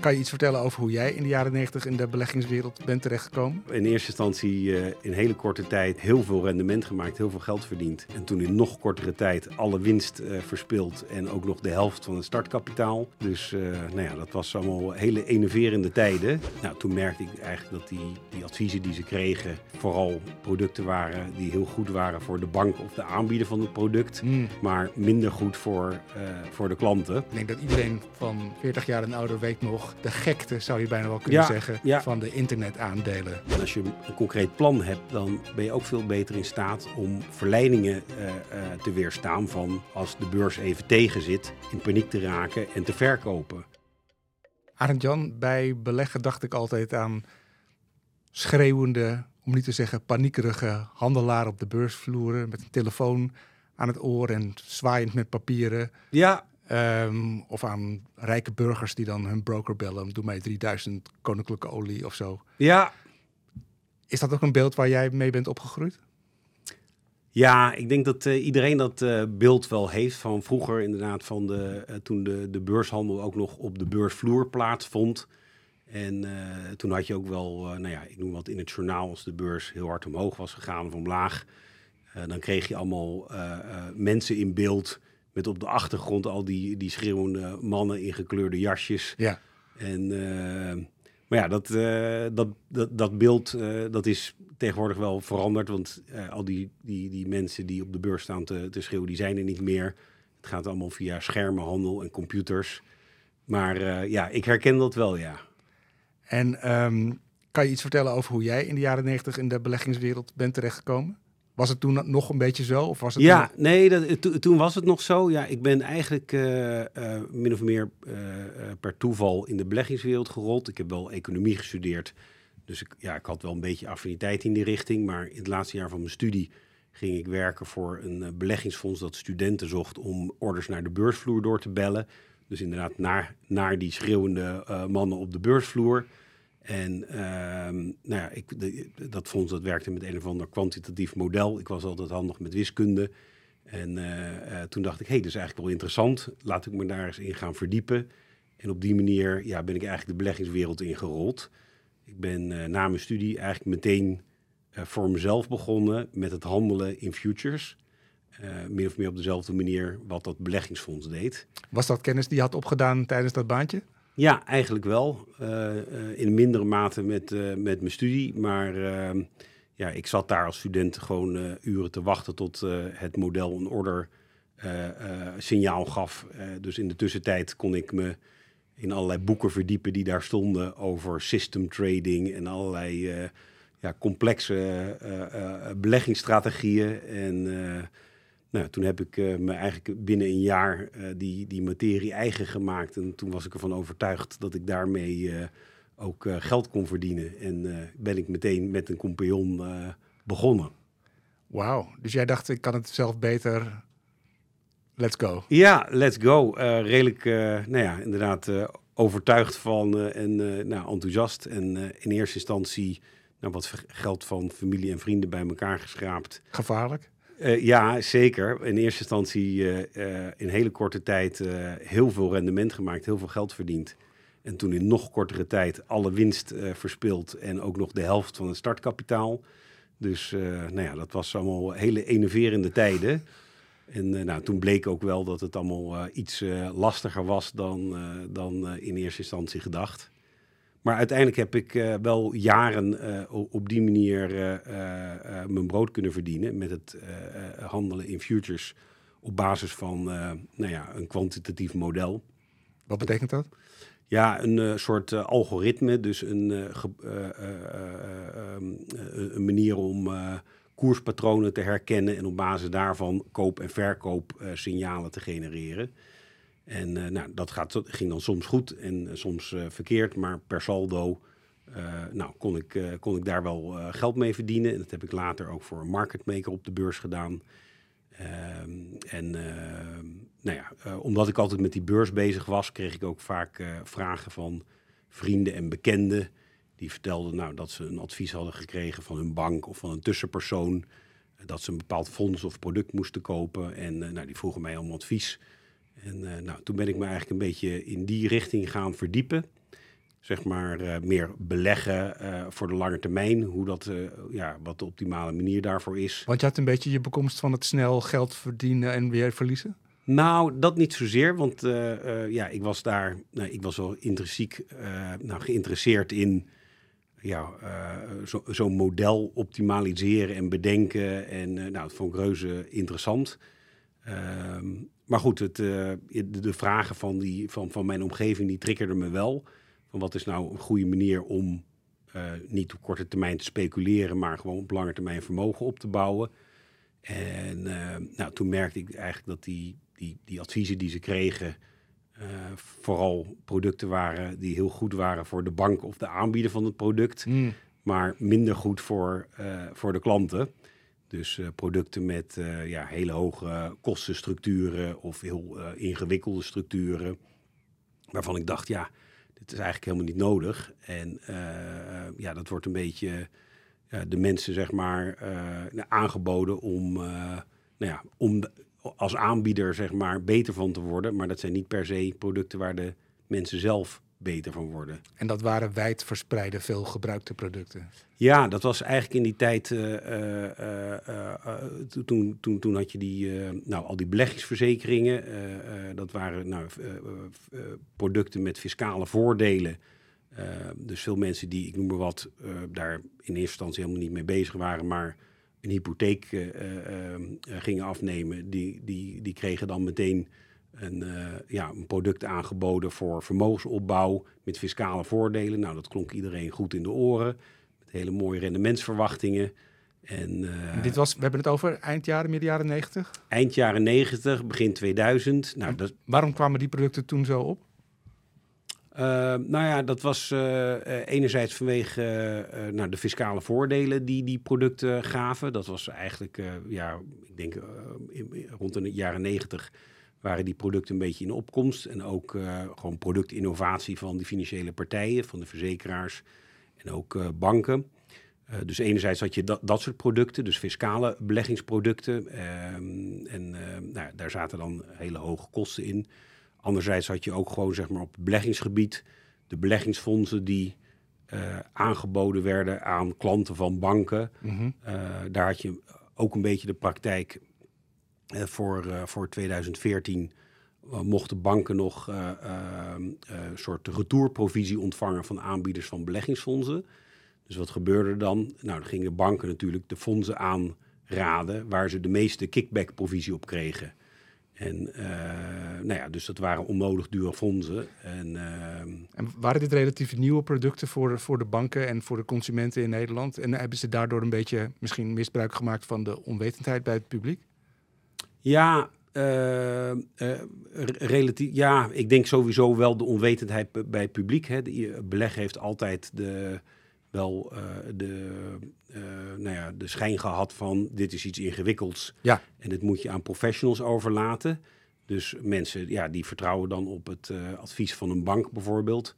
Kan je iets vertellen over hoe jij in de jaren 90 in de beleggingswereld bent terechtgekomen? In eerste instantie in hele korte tijd heel veel rendement gemaakt, heel veel geld verdiend. En toen in nog kortere tijd alle winst verspild en ook nog de helft van het startkapitaal. Dus dat was allemaal hele enerverende tijden. Nou, toen merkte ik eigenlijk dat die adviezen die ze kregen vooral producten waren die heel goed waren voor de bank of de aanbieder van het product. Maar minder goed voor de klanten. Ik denk dat iedereen van 40 jaar en ouder weet nog de gekte, zou je bijna wel kunnen zeggen, van de internetaandelen. En als je een concreet plan hebt, dan ben je ook veel beter in staat om verleidingen te weerstaan van als de beurs even tegen zit, in paniek te raken en te verkopen. Arend-Jan, bij beleggen dacht ik altijd aan schreeuwende, om niet te zeggen paniekerige handelaren op de beursvloeren met een telefoon aan het oor en zwaaiend met papieren. Ja. Of aan rijke burgers die dan hun broker bellen. Doe mij 3000 koninklijke olie of zo. Ja. Is dat ook een beeld waar jij mee bent opgegroeid? Ja, ik denk dat iedereen dat beeld wel heeft van vroeger inderdaad toen de beurshandel ook nog op de beursvloer plaatsvond. En toen had je ook wel, ik noem wat in het journaal, als de beurs heel hard omhoog was gegaan of omlaag. Dan kreeg je allemaal mensen in beeld met op de achtergrond al die schreeuwende mannen in gekleurde jasjes. Ja. Maar dat beeld dat is tegenwoordig wel veranderd. Want al die mensen die op de beurs staan te schreeuwen, die zijn er niet meer. Het gaat allemaal via schermenhandel en computers. Maar ik herken dat wel, ja. En kan je iets vertellen over hoe jij in de jaren 90 in de beleggingswereld bent terechtgekomen? Was het toen nog een beetje zo? Of was het toen was het nog zo. Ja, ik ben eigenlijk min of meer per toeval in de beleggingswereld gerold. Ik heb wel economie gestudeerd. Dus ik had wel een beetje affiniteit in die richting. Maar in het laatste jaar van mijn studie ging ik werken voor een beleggingsfonds dat studenten zocht om orders naar de beursvloer door te bellen. Dus inderdaad naar die schreeuwende mannen op de beursvloer. En dat fonds dat werkte met een of ander kwantitatief model. Ik was altijd handig met wiskunde. En toen dacht ik, dat is eigenlijk wel interessant. Laat ik me daar eens in gaan verdiepen. En op die manier ben ik eigenlijk de beleggingswereld ingerold. Ik ben na mijn studie eigenlijk meteen voor mezelf begonnen met het handelen in futures. Min of meer op dezelfde manier wat dat beleggingsfonds deed. Was dat kennis die je had opgedaan tijdens dat baantje? Ja, eigenlijk wel. In mindere mate met mijn studie. Maar ik zat daar als student gewoon uren te wachten tot het model een order signaal gaf. Dus in de tussentijd kon ik me in allerlei boeken verdiepen die daar stonden over system trading en allerlei complexe beleggingsstrategieën. En toen heb ik me eigenlijk binnen een jaar die materie eigen gemaakt. En toen was ik ervan overtuigd dat ik daarmee ook geld kon verdienen. En ben ik meteen met een compagnon begonnen. Wauw, dus jij dacht ik kan het zelf beter. Let's go. Ja, let's go. Redelijk, inderdaad overtuigd van en enthousiast. En in eerste instantie wat geld van familie en vrienden bij elkaar geschraapt. Gevaarlijk? Ja, zeker. In eerste instantie in hele korte tijd heel veel rendement gemaakt, heel veel geld verdiend. En toen in nog kortere tijd alle winst verspild en ook nog de helft van het startkapitaal. Dus dat was allemaal hele enerverende tijden. En toen bleek ook wel dat het allemaal iets lastiger was dan in eerste instantie gedacht. Maar uiteindelijk heb ik wel jaren op die manier mijn brood kunnen verdienen met het handelen in futures op basis van een kwantitatief model. Wat betekent dat? Ja, een soort algoritme, dus een manier om koerspatronen te herkennen en op basis daarvan koop- en verkoopsignalen te genereren. En ging dan soms goed en soms verkeerd, maar per saldo kon ik daar wel geld mee verdienen. En dat heb ik later ook voor een market maker op de beurs gedaan. Omdat ik altijd met die beurs bezig was, kreeg ik ook vaak vragen van vrienden en bekenden. Die vertelden dat ze een advies hadden gekregen van hun bank of van een tussenpersoon. Dat ze een bepaald fonds of product moesten kopen. En die vroegen mij om advies. En toen ben ik me eigenlijk een beetje in die richting gaan verdiepen. zeg maar meer beleggen voor de lange termijn. Hoe dat, wat de optimale manier daarvoor is. Want je had een beetje je bekomst van het snel geld verdienen en weer verliezen? Nou, dat niet zozeer, want ik was daar, ik was wel intrinsiek geïnteresseerd in zo'n model optimaliseren en bedenken. En dat vond ik reuze interessant. Maar goed, de vragen van mijn omgeving, die triggerden me wel. Van wat is nou een goede manier om niet op korte termijn te speculeren, maar gewoon op lange termijn vermogen op te bouwen. En toen merkte ik eigenlijk dat die adviezen die ze kregen vooral producten waren die heel goed waren voor de bank of de aanbieder van het product, maar minder goed voor de klanten. Dus producten met hele hoge kostenstructuren of heel ingewikkelde structuren, waarvan ik dacht, dit is eigenlijk helemaal niet nodig. En dat wordt een beetje de mensen, zeg maar, aangeboden om als aanbieder, zeg maar, beter van te worden. Maar dat zijn niet per se producten waar de mensen zelf beter van worden. En dat waren wijdverspreide, veel gebruikte producten? Ja, dat was eigenlijk in die tijd, toen had je al die beleggingsverzekeringen. Dat waren producten met fiscale voordelen. Dus veel mensen die, ik noem maar wat, daar in eerste instantie helemaal niet mee bezig waren, maar een hypotheek gingen afnemen, die kregen dan meteen een product aangeboden voor vermogensopbouw met fiscale voordelen. Nou, dat klonk iedereen goed in de oren, met hele mooie rendementsverwachtingen. En dit was, we hebben het over eind jaren, midden jaren 90? Eind jaren 90, begin 2000. Waarom kwamen die producten toen zo op? Dat was enerzijds vanwege de fiscale voordelen die producten gaven. Dat was eigenlijk, ik denk rond de jaren 90 waren die producten een beetje in opkomst. En ook gewoon productinnovatie van die financiële partijen, van de verzekeraars en ook banken. Dus enerzijds had je dat soort producten, dus fiscale beleggingsproducten. Daar zaten dan hele hoge kosten in. Anderzijds had je ook gewoon, zeg maar, op het beleggingsgebied de beleggingsfondsen die aangeboden werden aan klanten van banken. Mm-hmm. Daar had je ook een beetje de praktijk voor 2014 mochten banken nog een soort retourprovisie ontvangen van aanbieders van beleggingsfondsen. Dus wat gebeurde er dan? Nou, dan gingen banken natuurlijk de fondsen aanraden waar ze de meeste kickback-provisie op kregen. En dus dat waren onnodig dure fondsen. En waren dit relatief nieuwe producten voor de banken en voor de consumenten in Nederland? En hebben ze daardoor een beetje misschien misbruik gemaakt van de onwetendheid bij het publiek? Ja, relatief. Ja, ik denk sowieso wel de onwetendheid bij het publiek. Hè. Beleggen heeft altijd de schijn gehad van dit is iets ingewikkelds. Ja. En dit moet je aan professionals overlaten. Dus mensen die vertrouwen dan op het advies van een bank bijvoorbeeld.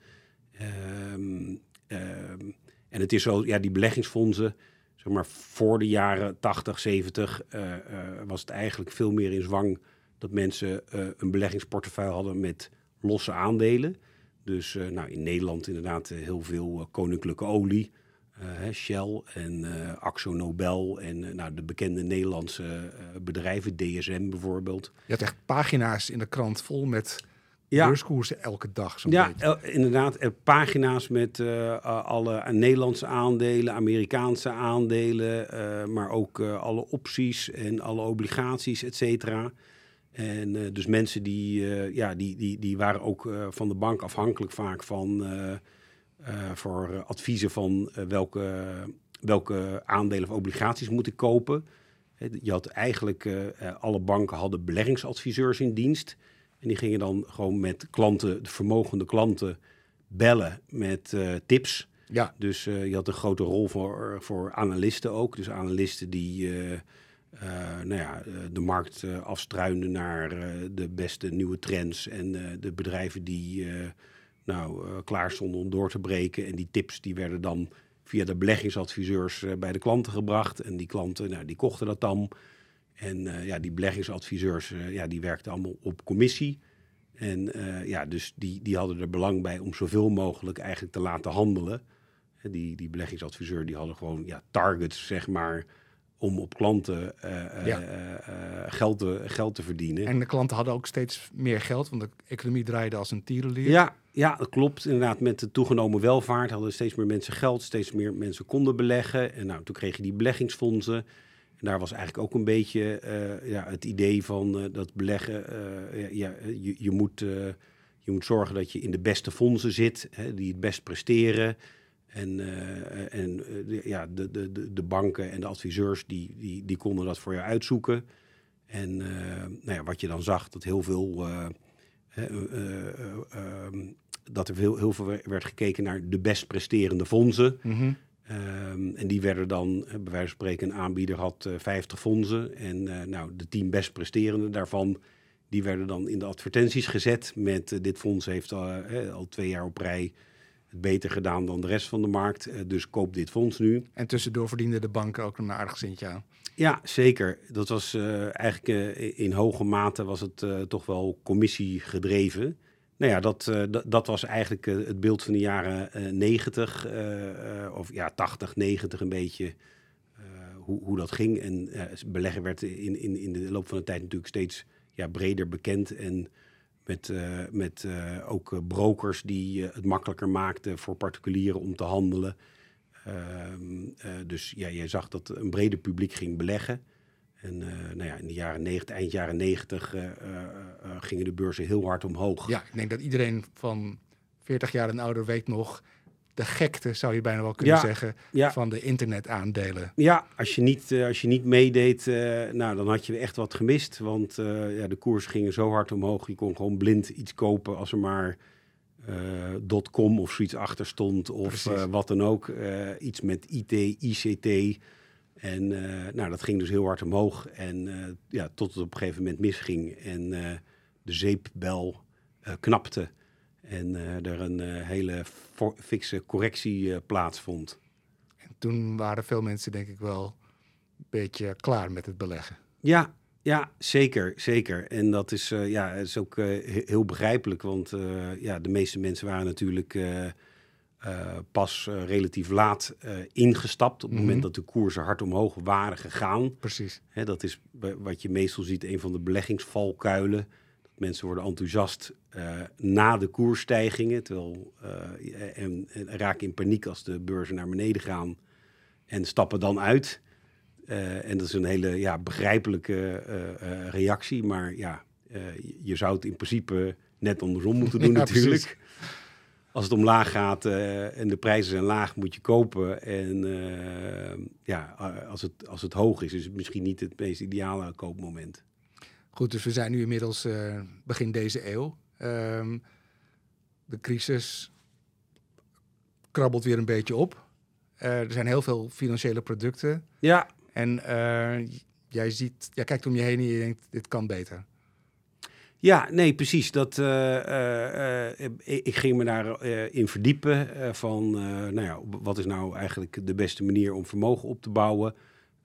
En het is zo, die beleggingsfondsen, zeg maar voor de jaren 80, 70 was het eigenlijk veel meer in zwang dat mensen een beleggingsportefeuille hadden met losse aandelen. Dus in Nederland inderdaad heel veel koninklijke olie, Shell en Akzo Nobel en de bekende Nederlandse bedrijven, DSM bijvoorbeeld. Je had echt pagina's in de krant vol met beurskoersen elke dag. Inderdaad. Pagina's met alle Nederlandse aandelen, Amerikaanse aandelen, maar ook alle opties en alle obligaties, et cetera. En dus mensen die waren ook van de bank afhankelijk vaak van voor adviezen van welke aandelen of obligaties moet ik kopen. Je had eigenlijk, alle banken hadden beleggingsadviseurs in dienst. En die gingen dan gewoon met klanten, de vermogende klanten, bellen met tips. Ja. Dus je had een grote rol voor analisten ook. Dus analisten die de markt afstruinen naar de beste nieuwe trends. En de bedrijven die klaar stonden om door te breken. En die tips die werden dan via de beleggingsadviseurs bij de klanten gebracht. En die klanten, die kochten dat dan. En die beleggingsadviseurs, die werkten allemaal op commissie. En dus die hadden er belang bij om zoveel mogelijk eigenlijk te laten handelen. Die beleggingsadviseur die hadden gewoon targets, zeg maar, om op klanten geld te verdienen. En de klanten hadden ook steeds meer geld, want de economie draaide als een tierenlier. Ja, dat klopt. Inderdaad, met de toegenomen welvaart hadden steeds meer mensen geld, steeds meer mensen konden beleggen. En toen kreeg je die beleggingsfondsen. En daar was eigenlijk ook een beetje het idee van dat beleggen. Je moet zorgen dat je in de beste fondsen zit, die het best presteren. De banken en de adviseurs die konden dat voor je uitzoeken. En wat je dan zag, dat heel veel dat er heel veel werd gekeken naar de best presterende fondsen. Mm-hmm. En die werden dan, bij wijze van spreken, een aanbieder had 50 fondsen. En de 10 best presterende daarvan, die werden dan in de advertenties gezet met dit fonds heeft al 2 jaar op rij het beter gedaan dan de rest van de markt. Dus koop dit fonds nu. En tussendoor verdienden de banken ook een aardig centje aan. Ja, zeker. Dat was eigenlijk in hoge mate was het toch wel commissie gedreven. Nou ja, dat was eigenlijk het beeld van de jaren 90, of 80, 90 een beetje, hoe dat ging. En beleggen werd in de loop van de tijd natuurlijk steeds breder bekend. En met ook brokers die het makkelijker maakten voor particulieren om te handelen. Dus je zag dat een breder publiek ging beleggen. En in de jaren 90, eind jaren 90 gingen de beurzen heel hard omhoog. Ja, ik denk dat iedereen van 40 jaar en ouder weet nog de gekte, zou je bijna wel kunnen zeggen, van de internetaandelen. Ja, als je niet meedeed, dan had je echt wat gemist. Want de koers gingen zo hard omhoog. Je kon gewoon blind iets kopen als er maar .com of zoiets achter stond. Of wat dan ook. Iets met IT, ICT. En dat ging dus heel hard omhoog. En tot het op een gegeven moment misging. En de zeepbel knapte. En er een hele fikse correctie plaatsvond. En toen waren veel mensen denk ik wel een beetje klaar met het beleggen. Ja, zeker. En dat is, het is ook heel begrijpelijk. Want de meeste mensen waren natuurlijk pas relatief laat ingestapt. Op het moment dat de koersen hard omhoog waren gegaan. Precies. Dat is wat je meestal ziet, een van de beleggingsvalkuilen. Mensen worden enthousiast na de koersstijgingen, en raken in paniek als de beurzen naar beneden gaan en stappen dan uit. En dat is een hele begrijpelijke reactie, maar je zou het in principe net andersom moeten doen natuurlijk. Precies. Als het omlaag gaat en de prijzen zijn laag, moet je kopen. En als het hoog is het misschien niet het meest ideale koopmoment. Goed, dus we zijn nu inmiddels begin deze eeuw. De crisis krabbelt weer een beetje op. Er zijn heel veel financiële producten. Ja. En jij kijkt om je heen en je denkt, dit kan beter. Ja, nee, precies. Ik ging me daarin verdiepen van, wat is nou eigenlijk de beste manier om vermogen op te bouwen?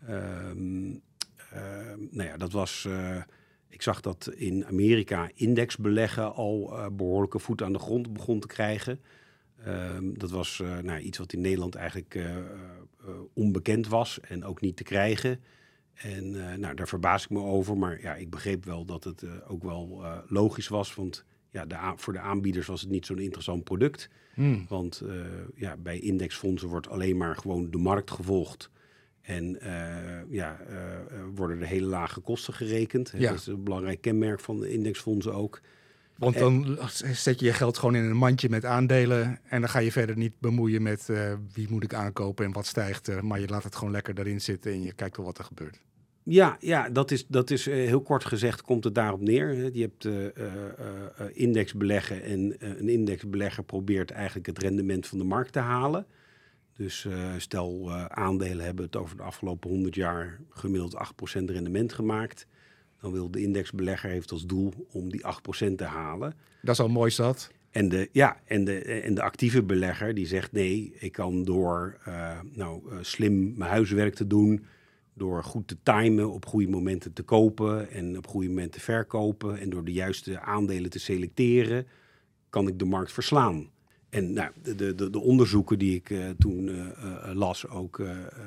Dat was... Ik zag dat in Amerika indexbeleggen al behoorlijke voet aan de grond begon te krijgen. Dat was iets wat in Nederland eigenlijk onbekend was en ook niet te krijgen. En daar verbaas ik me over. Maar ik begreep wel dat het ook wel logisch was. Want voor de aanbieders was het niet zo'n interessant product. Want bij indexfondsen wordt alleen maar gewoon de markt gevolgd. En worden er hele lage kosten gerekend. Ja. Dat is een belangrijk kenmerk van de indexfondsen ook. Want dan zet je je geld gewoon in een mandje met aandelen. En dan ga je verder niet bemoeien met wie moet ik aankopen en wat stijgt er. Maar je laat het gewoon lekker daarin zitten en je kijkt wel wat er gebeurt. Ja, dat is heel kort gezegd komt het daarop neer. Je hebt indexbeleggen en een indexbelegger probeert eigenlijk het rendement van de markt te halen. Dus stel aandelen hebben het over de afgelopen 100 jaar gemiddeld 8% rendement gemaakt. Dan wil de indexbelegger heeft als doel om die 8% te halen. Dat is al mooi zat. En de actieve belegger die zegt nee, ik kan door slim mijn huiswerk te doen, door goed te timen, op goede momenten te kopen en op goede momenten te verkopen en door de juiste aandelen te selecteren, kan ik de markt verslaan. En nou, de onderzoeken die ik toen las ook,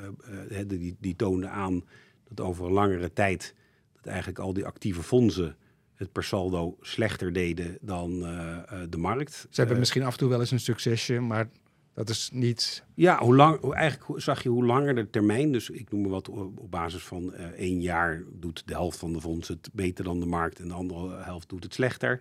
die toonden aan dat over een langere tijd dat eigenlijk al die actieve fondsen het per saldo slechter deden dan de markt. Ze hebben misschien af en toe wel eens een succesje, maar dat is niet... Ja, eigenlijk zag je hoe langer de termijn, dus ik noem maar wat op basis van 1 jaar doet de helft van de fondsen het beter dan de markt en de andere helft doet het slechter.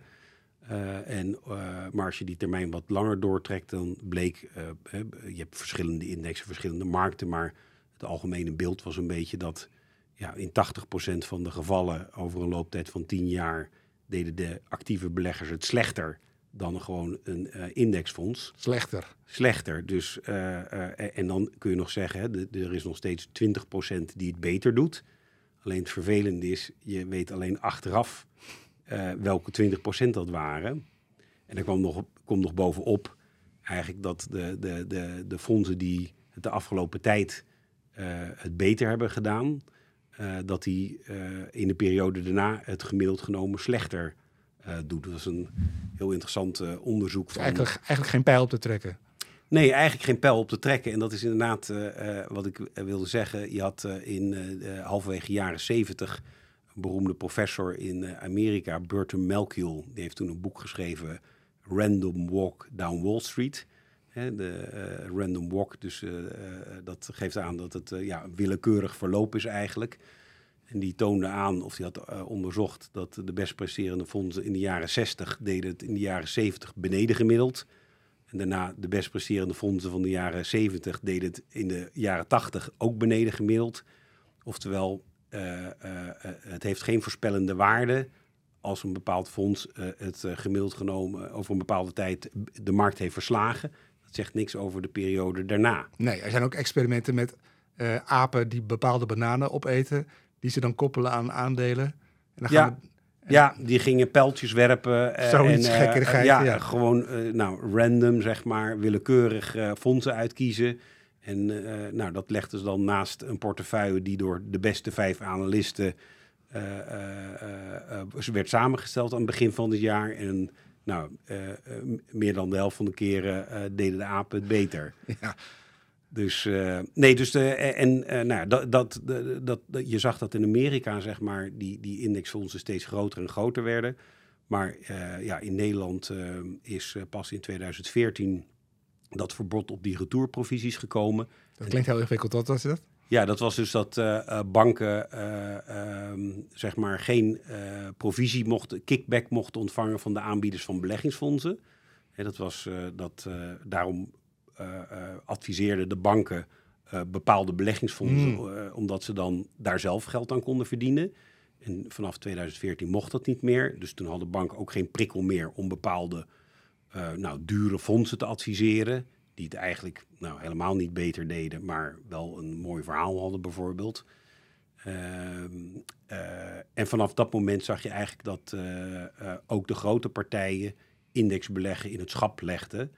Maar als je die termijn wat langer doortrekt, dan bleek, je hebt verschillende indexen, verschillende markten, maar het algemene beeld was een beetje dat in 80% van de gevallen over een looptijd van 10 jaar deden de actieve beleggers het slechter dan gewoon een indexfonds. Slechter. Dus, en dan kun je nog zeggen, er is nog steeds 20% die het beter doet. Alleen het vervelende is, je weet alleen achteraf welke 20% dat waren. En er komt nog bovenop eigenlijk dat de fondsen die het de afgelopen tijd het beter hebben gedaan, dat die in de periode daarna het gemiddeld genomen slechter doet. Dat is een heel interessant onderzoek. Dus eigenlijk geen pijl op te trekken. Nee, eigenlijk geen pijl op te trekken. En dat is inderdaad wat ik wilde zeggen. Je had halverwege jaren 70 een beroemde professor in Amerika, Burton Malkiel. Die heeft toen een boek geschreven, Random Walk Down Wall Street. De random walk, dus dat geeft aan dat het een willekeurig verloop is eigenlijk. En die toonde aan, of die had onderzocht, dat de best presterende fondsen in de jaren 60 deden het in de jaren 70 beneden gemiddeld. En daarna de best presterende fondsen van de jaren 70 deden het in de jaren 80 ook beneden gemiddeld. Oftewel, het heeft geen voorspellende waarde als een bepaald fonds het gemiddeld genomen over een bepaalde tijd de markt heeft verslagen. Dat zegt niks over de periode daarna. Nee, er zijn ook experimenten met apen die bepaalde bananen opeten, die ze dan koppelen aan aandelen. En dan die gingen pijltjes werpen. Zoiets gekkigheid. Gewoon random, zeg maar, willekeurig fondsen uitkiezen. En dat legden ze dan naast een portefeuille die door de beste 5 analisten werd samengesteld aan het begin van het jaar. En meer dan de helft van de keren deden de apen het beter. Ja. Dus, je zag dat in Amerika, zeg maar, die indexfondsen steeds groter en groter werden. Maar in Nederland is pas in 2014 dat verbod op die retourbrovisies gekomen. Dat klinkt heel ingewikkeld, wat was dat? Ja, dat was dus dat banken zeg maar geen kickback mochten ontvangen van de aanbieders van beleggingsfondsen. Dat was daarom adviseerden de banken bepaalde beleggingsfondsen, omdat ze dan daar zelf geld aan konden verdienen. En vanaf 2014 mocht dat niet meer. Dus toen hadden banken ook geen prikkel meer om bepaalde dure fondsen te adviseren, die het eigenlijk helemaal niet beter deden, maar wel een mooi verhaal hadden bijvoorbeeld. En vanaf dat moment zag je eigenlijk dat ook de grote partijen indexbeleggen in het schap legden.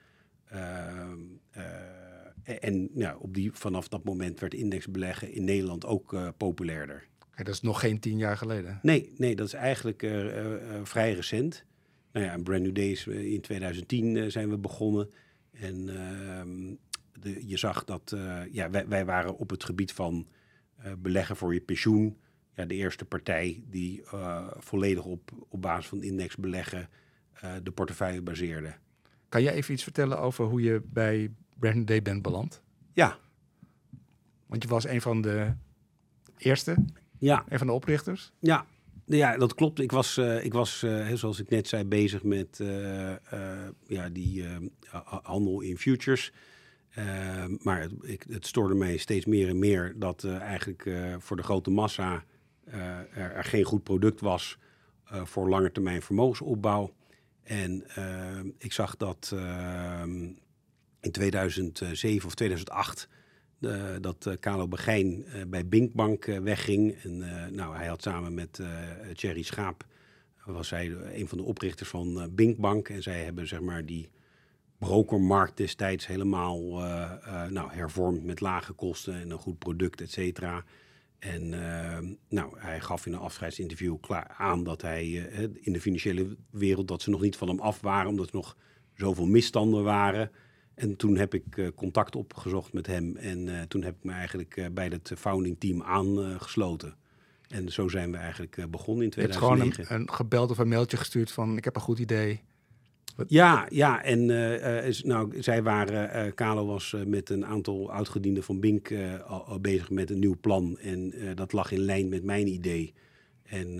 Vanaf dat moment werd indexbeleggen in Nederland ook populairder. Dat is nog geen 10 jaar geleden. Nee, dat is eigenlijk vrij recent. En Brand New Days in 2010 zijn we begonnen. En je zag dat wij waren op het gebied van beleggen voor je pensioen. Ja, de eerste partij die volledig op basis van indexbeleggen de portefeuille baseerde. Kan jij even iets vertellen over hoe je bij Brand New Day bent beland? Ja. Want je was een van de eerste, een van de oprichters. Ja, dat klopt. Ik was zoals ik net zei, bezig met die handel in futures. Maar het stoorde mij steeds meer en meer dat eigenlijk voor de grote massa er geen goed product was voor langetermijn vermogensopbouw. En ik zag dat in 2007 of 2008 dat Carlo Begijn bij Binkbank wegging. En hij had samen met Thierry Schaap, was hij een van de oprichters van Binkbank. En zij hebben zeg maar die brokermarkt destijds helemaal hervormd met lage kosten en een goed product, et cetera. En hij gaf in een afscheidsinterview aan dat hij in de financiële wereld, dat ze nog niet van hem af waren, omdat er nog zoveel misstanden waren. En toen heb ik contact opgezocht met hem en toen heb ik me eigenlijk bij het founding team aangesloten. En zo zijn we eigenlijk begonnen in 2009. Je hebt gewoon een gebeld of een mailtje gestuurd van ik heb een goed idee. Ja, en zij waren, Kalo was met een aantal oudgedienden van Bink al bezig met een nieuw plan. En dat lag in lijn met mijn idee. En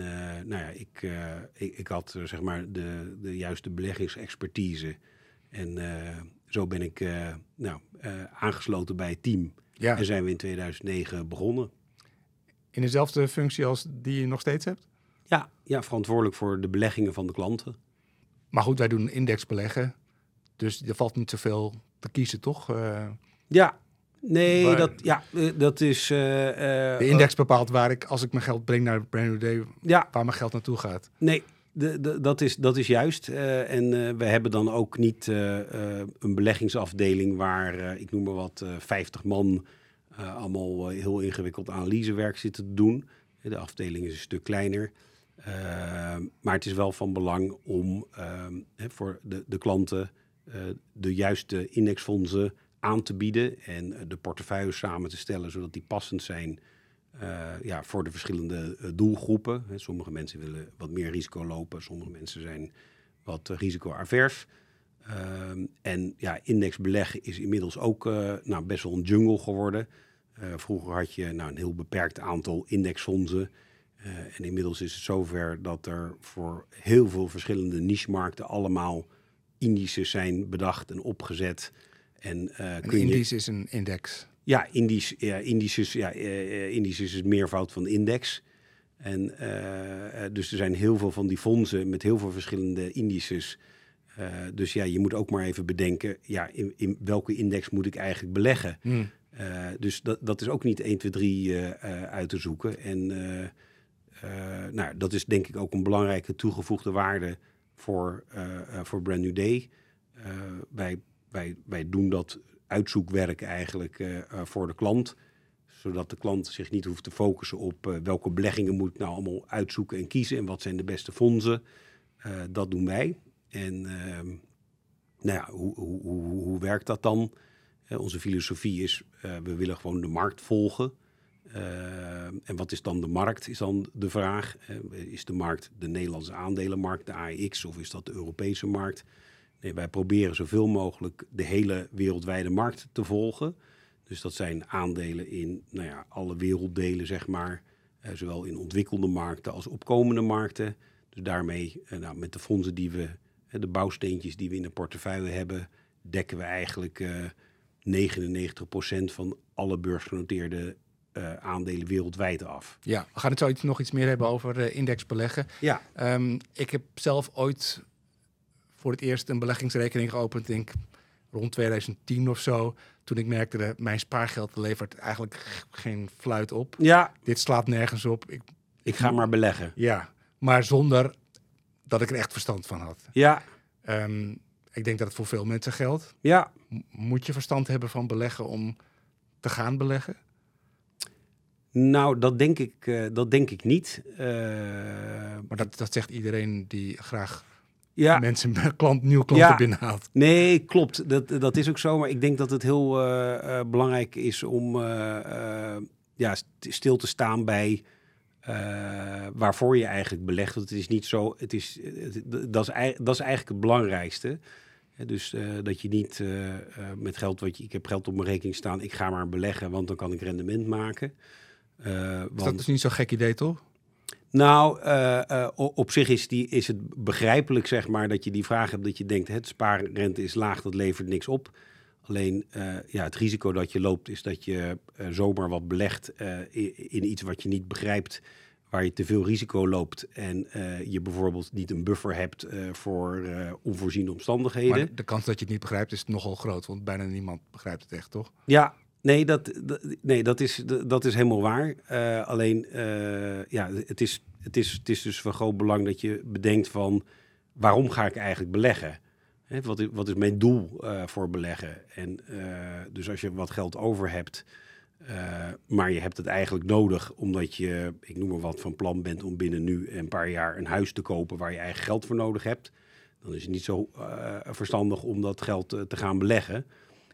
ik had zeg maar de juiste beleggingsexpertise. En zo ben ik aangesloten bij het team. Ja. En zijn we in 2009 begonnen. In dezelfde functie als die je nog steeds hebt? Ja, verantwoordelijk voor de beleggingen van de klanten. Maar goed, wij doen indexbeleggen. Dus er valt niet zoveel te kiezen, toch? Ja, nee, maar, dat is... de index bepaalt waar ik, als ik mijn geld breng naar Brand New Day, waar mijn geld naartoe gaat. Nee, dat is juist. En we hebben dan ook niet een beleggingsafdeling waar, ik noem maar wat, 50 man allemaal heel ingewikkeld analysewerk zitten te doen. De afdeling is een stuk kleiner. Maar het is wel van belang om voor de klanten de juiste indexfondsen aan te bieden en de portefeuilles samen te stellen, zodat die passend zijn voor de verschillende doelgroepen. Sommige mensen willen wat meer risico lopen, sommige mensen zijn wat risico-avers. En indexbeleggen is inmiddels ook best wel een jungle geworden. Vroeger had je een heel beperkt aantal indexfondsen. En inmiddels is het zover dat er voor heel veel verschillende niche-markten allemaal indices zijn bedacht en opgezet. En indice is een index. Ja, indices is het meervoud van index. En dus er zijn heel veel van die fondsen met heel veel verschillende indices. Dus je moet ook maar even bedenken, in welke index moet ik eigenlijk beleggen? Dus dat is ook niet 1, 2, 3 uit te zoeken. En dat is denk ik ook een belangrijke toegevoegde waarde voor Brand New Day. Wij doen dat uitzoekwerk eigenlijk voor de klant, zodat de klant zich niet hoeft te focussen op welke beleggingen moet ik nou allemaal uitzoeken en kiezen en wat zijn de beste fondsen. Dat doen wij. En hoe werkt dat dan? Onze filosofie is, we willen gewoon de markt volgen. En wat is dan de markt, is dan de vraag. Is de markt de Nederlandse aandelenmarkt, de AEX, of is dat de Europese markt? Nee, wij proberen zoveel mogelijk de hele wereldwijde markt te volgen. Dus dat zijn aandelen in alle werelddelen, zeg maar. Zowel in ontwikkelde markten als opkomende markten. Dus daarmee, met de fondsen die we, de bouwsteentjes die we in de portefeuille hebben, dekken we eigenlijk 99% van alle beursgenoteerde aandelen wereldwijd af. Ja, we gaan het zo nog iets meer hebben over indexbeleggen. Ja. Ik heb zelf ooit voor het eerst een beleggingsrekening geopend, denk rond 2010 of zo. Toen ik merkte dat mijn spaargeld levert eigenlijk geen fluit op. Ja. Dit slaat nergens op. Ik ga maar beleggen. Ja, maar zonder dat ik er echt verstand van had. Ja. Ik denk dat het voor veel mensen geldt. Ja. Moet je verstand hebben van beleggen om te gaan beleggen? Nou, dat denk ik niet. Maar dat zegt iedereen die graag nieuwe klanten binnenhaalt. Nee, klopt. Dat is ook zo. Maar ik denk dat het heel belangrijk is om stil te staan bij waarvoor je eigenlijk belegt. Want het is niet zo. Dat is eigenlijk het belangrijkste. Dus dat je niet met geld ik heb geld op mijn rekening staan, ik ga maar beleggen, want dan kan ik rendement maken. Dat is niet zo'n gek idee, toch? Nou, op zich is het begrijpelijk, zeg maar, dat je die vraag hebt, dat je denkt, het spaarrente is laag, dat levert niks op. Alleen het risico dat je loopt is dat je zomaar wat belegt in iets wat je niet begrijpt, waar je te veel risico loopt en je bijvoorbeeld niet een buffer hebt voor onvoorziene omstandigheden. Maar de kans dat je het niet begrijpt is nogal groot, want bijna niemand begrijpt het echt, toch? Ja. Nee, dat is helemaal waar. Alleen, het is dus van groot belang dat je bedenkt van, waarom ga ik eigenlijk beleggen? Wat is mijn doel voor beleggen? En dus als je wat geld over hebt, Maar je hebt het eigenlijk nodig omdat je, ik noem maar wat, van plan bent om binnen nu een paar jaar een huis te kopen waar je eigen geld voor nodig hebt. Dan is het niet zo verstandig om dat geld te gaan beleggen.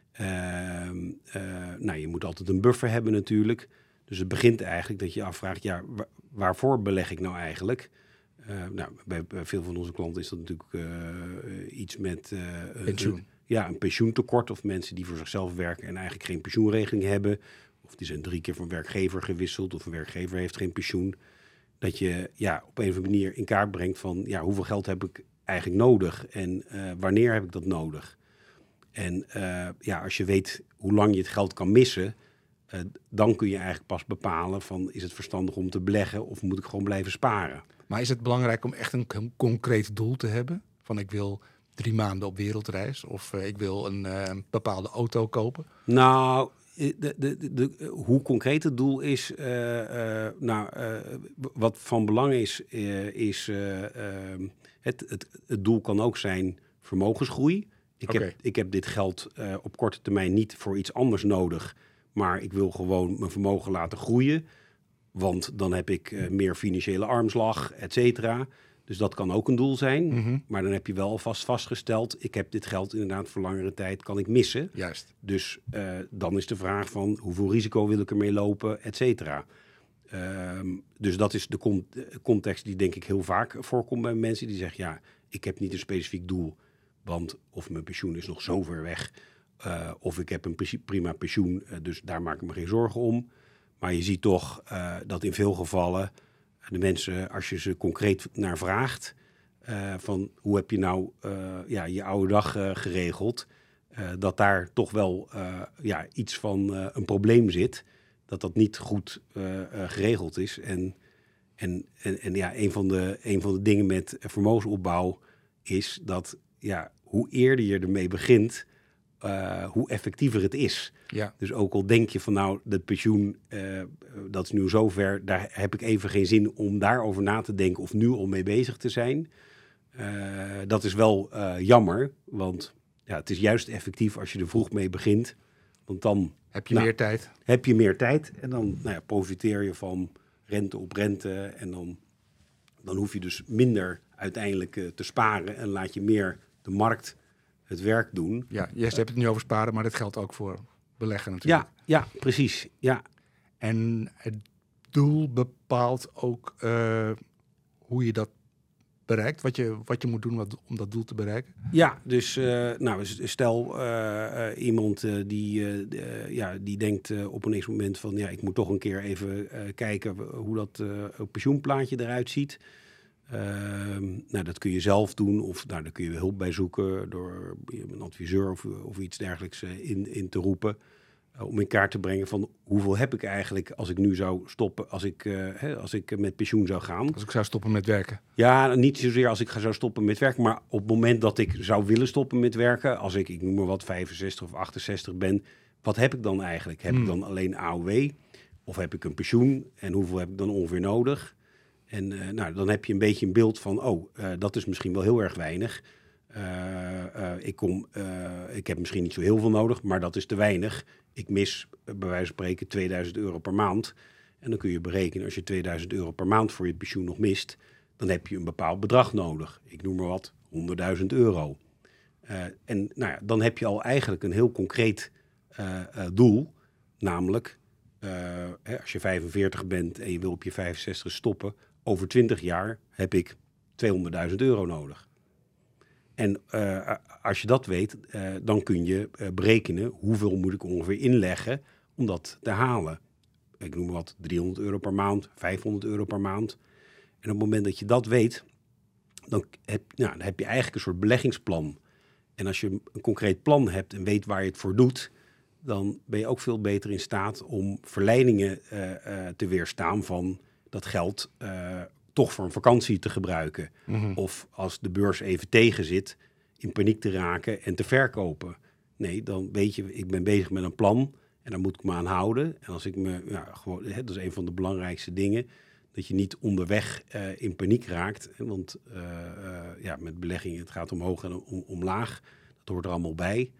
Je moet altijd een buffer hebben natuurlijk. Dus het begint eigenlijk dat je je afvraagt, ja, waarvoor beleg ik nou eigenlijk? Bij veel van onze klanten is dat natuurlijk iets met pensioen. Een pensioentekort of mensen die voor zichzelf werken en eigenlijk geen pensioenregeling hebben. Of die zijn 3 keer van werkgever gewisseld of een werkgever heeft geen pensioen. Dat je op een of andere manier in kaart brengt van hoeveel geld heb ik eigenlijk nodig en wanneer heb ik dat nodig? En als je weet hoe lang je het geld kan missen, dan kun je eigenlijk pas bepalen van is het verstandig om te beleggen of moet ik gewoon blijven sparen? Maar is het belangrijk om echt een concreet doel te hebben? Van ik wil 3 maanden op wereldreis of ik wil een bepaalde auto kopen? Nou, hoe concreet het doel is, wat van belang is het doel kan ook zijn vermogensgroei. Ik heb dit geld op korte termijn niet voor iets anders nodig, maar ik wil gewoon mijn vermogen laten groeien, want dan heb ik meer financiële armslag, et cetera. Dus dat kan ook een doel zijn. Mm-hmm. Maar dan heb je wel alvast vastgesteld, ik heb dit geld inderdaad voor langere tijd, kan ik missen. Juist. Dus dan is de vraag van hoeveel risico wil ik ermee lopen, et cetera. Dus dat is de context die denk ik heel vaak voorkomt bij mensen die zeggen, ik heb niet een specifiek doel, want of mijn pensioen is nog zo ver weg, of ik heb een prima pensioen, dus daar maak ik me geen zorgen om. Maar je ziet toch dat in veel gevallen de mensen, als je ze concreet naar vraagt, van hoe heb je nou je oude dag geregeld, dat daar toch wel iets van een probleem zit, dat niet goed geregeld is. En een van de dingen met vermogensopbouw is dat hoe eerder je ermee begint, hoe effectiever het is. Ja. Dus ook al denk je van dat pensioen, dat is nu zover, daar heb ik even geen zin om daarover na te denken of nu al mee bezig te zijn. Dat is wel jammer, want het is juist effectief als je er vroeg mee begint. Want dan heb je meer tijd. Heb je meer tijd en dan profiteer je van rente op rente en dan hoef je dus minder uiteindelijk te sparen en laat je meer de markt het werk doen. Ja, je hebt het nu over sparen, maar dat geldt ook voor beleggen natuurlijk. Ja, precies. Ja. En het doel bepaalt ook hoe je dat bereikt, wat je moet doen om dat doel te bereiken. Ja, dus stel iemand die denkt op een eerste moment van ik moet toch een keer even kijken hoe dat pensioenplaatje eruit ziet. Dat kun je zelf doen of daar kun je hulp bij zoeken door een adviseur of iets dergelijks in te roepen. Om in kaart te brengen van hoeveel heb ik eigenlijk als ik nu zou stoppen, als ik met pensioen zou gaan. Als ik zou stoppen met werken. Ja, niet zozeer als ik zou stoppen met werken, maar op het moment dat ik zou willen stoppen met werken, als ik noem maar wat, 65 of 68 ben, wat heb ik dan eigenlijk? Heb ik dan alleen AOW of heb ik een pensioen en hoeveel heb ik dan ongeveer nodig? En dan heb je een beetje een beeld van, dat is misschien wel heel erg weinig. Ik heb misschien niet zo heel veel nodig, maar dat is te weinig. Ik mis bij wijze van spreken €2000 per maand. En dan kun je berekenen, als je €2000 per maand voor je pensioen nog mist, dan heb je een bepaald bedrag nodig. Ik noem maar wat, €100.000. Dan heb je al eigenlijk een heel concreet doel. Namelijk, als je 45 bent en je wil op je 65 stoppen, over 20 jaar heb ik €200.000 nodig. En als je dat weet, dan kun je berekenen hoeveel moet ik ongeveer inleggen om dat te halen. Ik noem maar wat, €300 per maand, €500 per maand. En op het moment dat je dat weet, dan heb je eigenlijk een soort beleggingsplan. En als je een concreet plan hebt en weet waar je het voor doet, dan ben je ook veel beter in staat om verleidingen te weerstaan van dat geld toch voor een vakantie te gebruiken. Mm-hmm. Of als de beurs even tegen zit, in paniek te raken en te verkopen. Nee, dan weet je, ik ben bezig met een plan en daar moet ik me aan houden. En als ik dat is een van de belangrijkste dingen, dat je niet onderweg in paniek raakt. Want met beleggingen, het gaat omhoog en omlaag. Dat hoort er allemaal bij.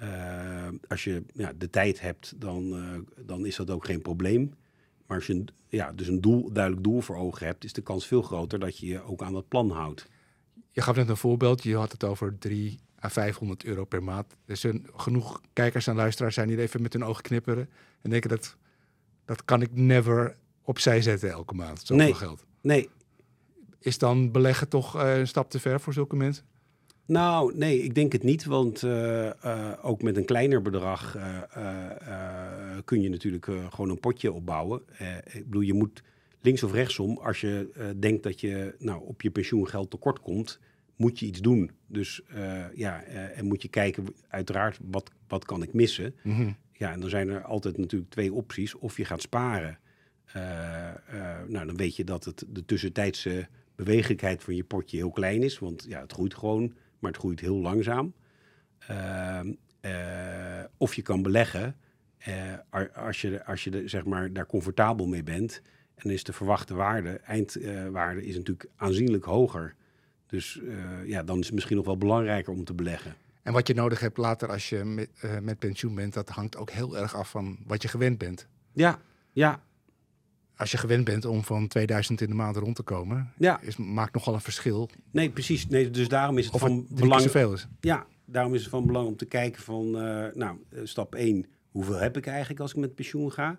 Als je de tijd hebt, dan is dat ook geen probleem. Maar als je dus een duidelijk doel voor ogen hebt, is de kans veel groter dat je je ook aan dat plan houdt. Je gaf net een voorbeeld. Je had het over 300 à 500 euro per maand. Dus genoeg kijkers en luisteraars zijn hier even met hun ogen knipperen. En denken dat kan ik never opzij zetten elke maand. Zoveel geld. Nee. Is dan beleggen toch een stap te ver voor zulke mensen? Nou, nee, ik denk het niet. Want ook met een kleiner bedrag kun je natuurlijk gewoon een potje opbouwen. Ik bedoel, je moet links of rechtsom, als je denkt dat je op je pensioengeld tekort komt, moet je iets doen. Dus en moet je kijken, uiteraard, wat kan ik missen? Mm-hmm. Ja, en dan zijn er altijd natuurlijk 2 opties. Of je gaat sparen. Dan weet je dat de tussentijdse bewegelijkheid van je potje heel klein is. Want het groeit gewoon, maar het groeit heel langzaam. Of je kan beleggen als je zeg maar daar comfortabel mee bent. En dan is de verwachte eindwaarde is natuurlijk aanzienlijk hoger. Dus dan is het misschien nog wel belangrijker om te beleggen. En wat je nodig hebt later als je met pensioen bent, dat hangt ook heel erg af van wat je gewend bent. Ja. Als je gewend bent om van 2000 in de maand rond te komen, maakt nogal een verschil. Nee, precies. Nee, dus daarom is het of van het belang. Zoveel is. Ja, daarom is het van belang om te kijken van, stap 1, hoeveel heb ik eigenlijk als ik met pensioen ga?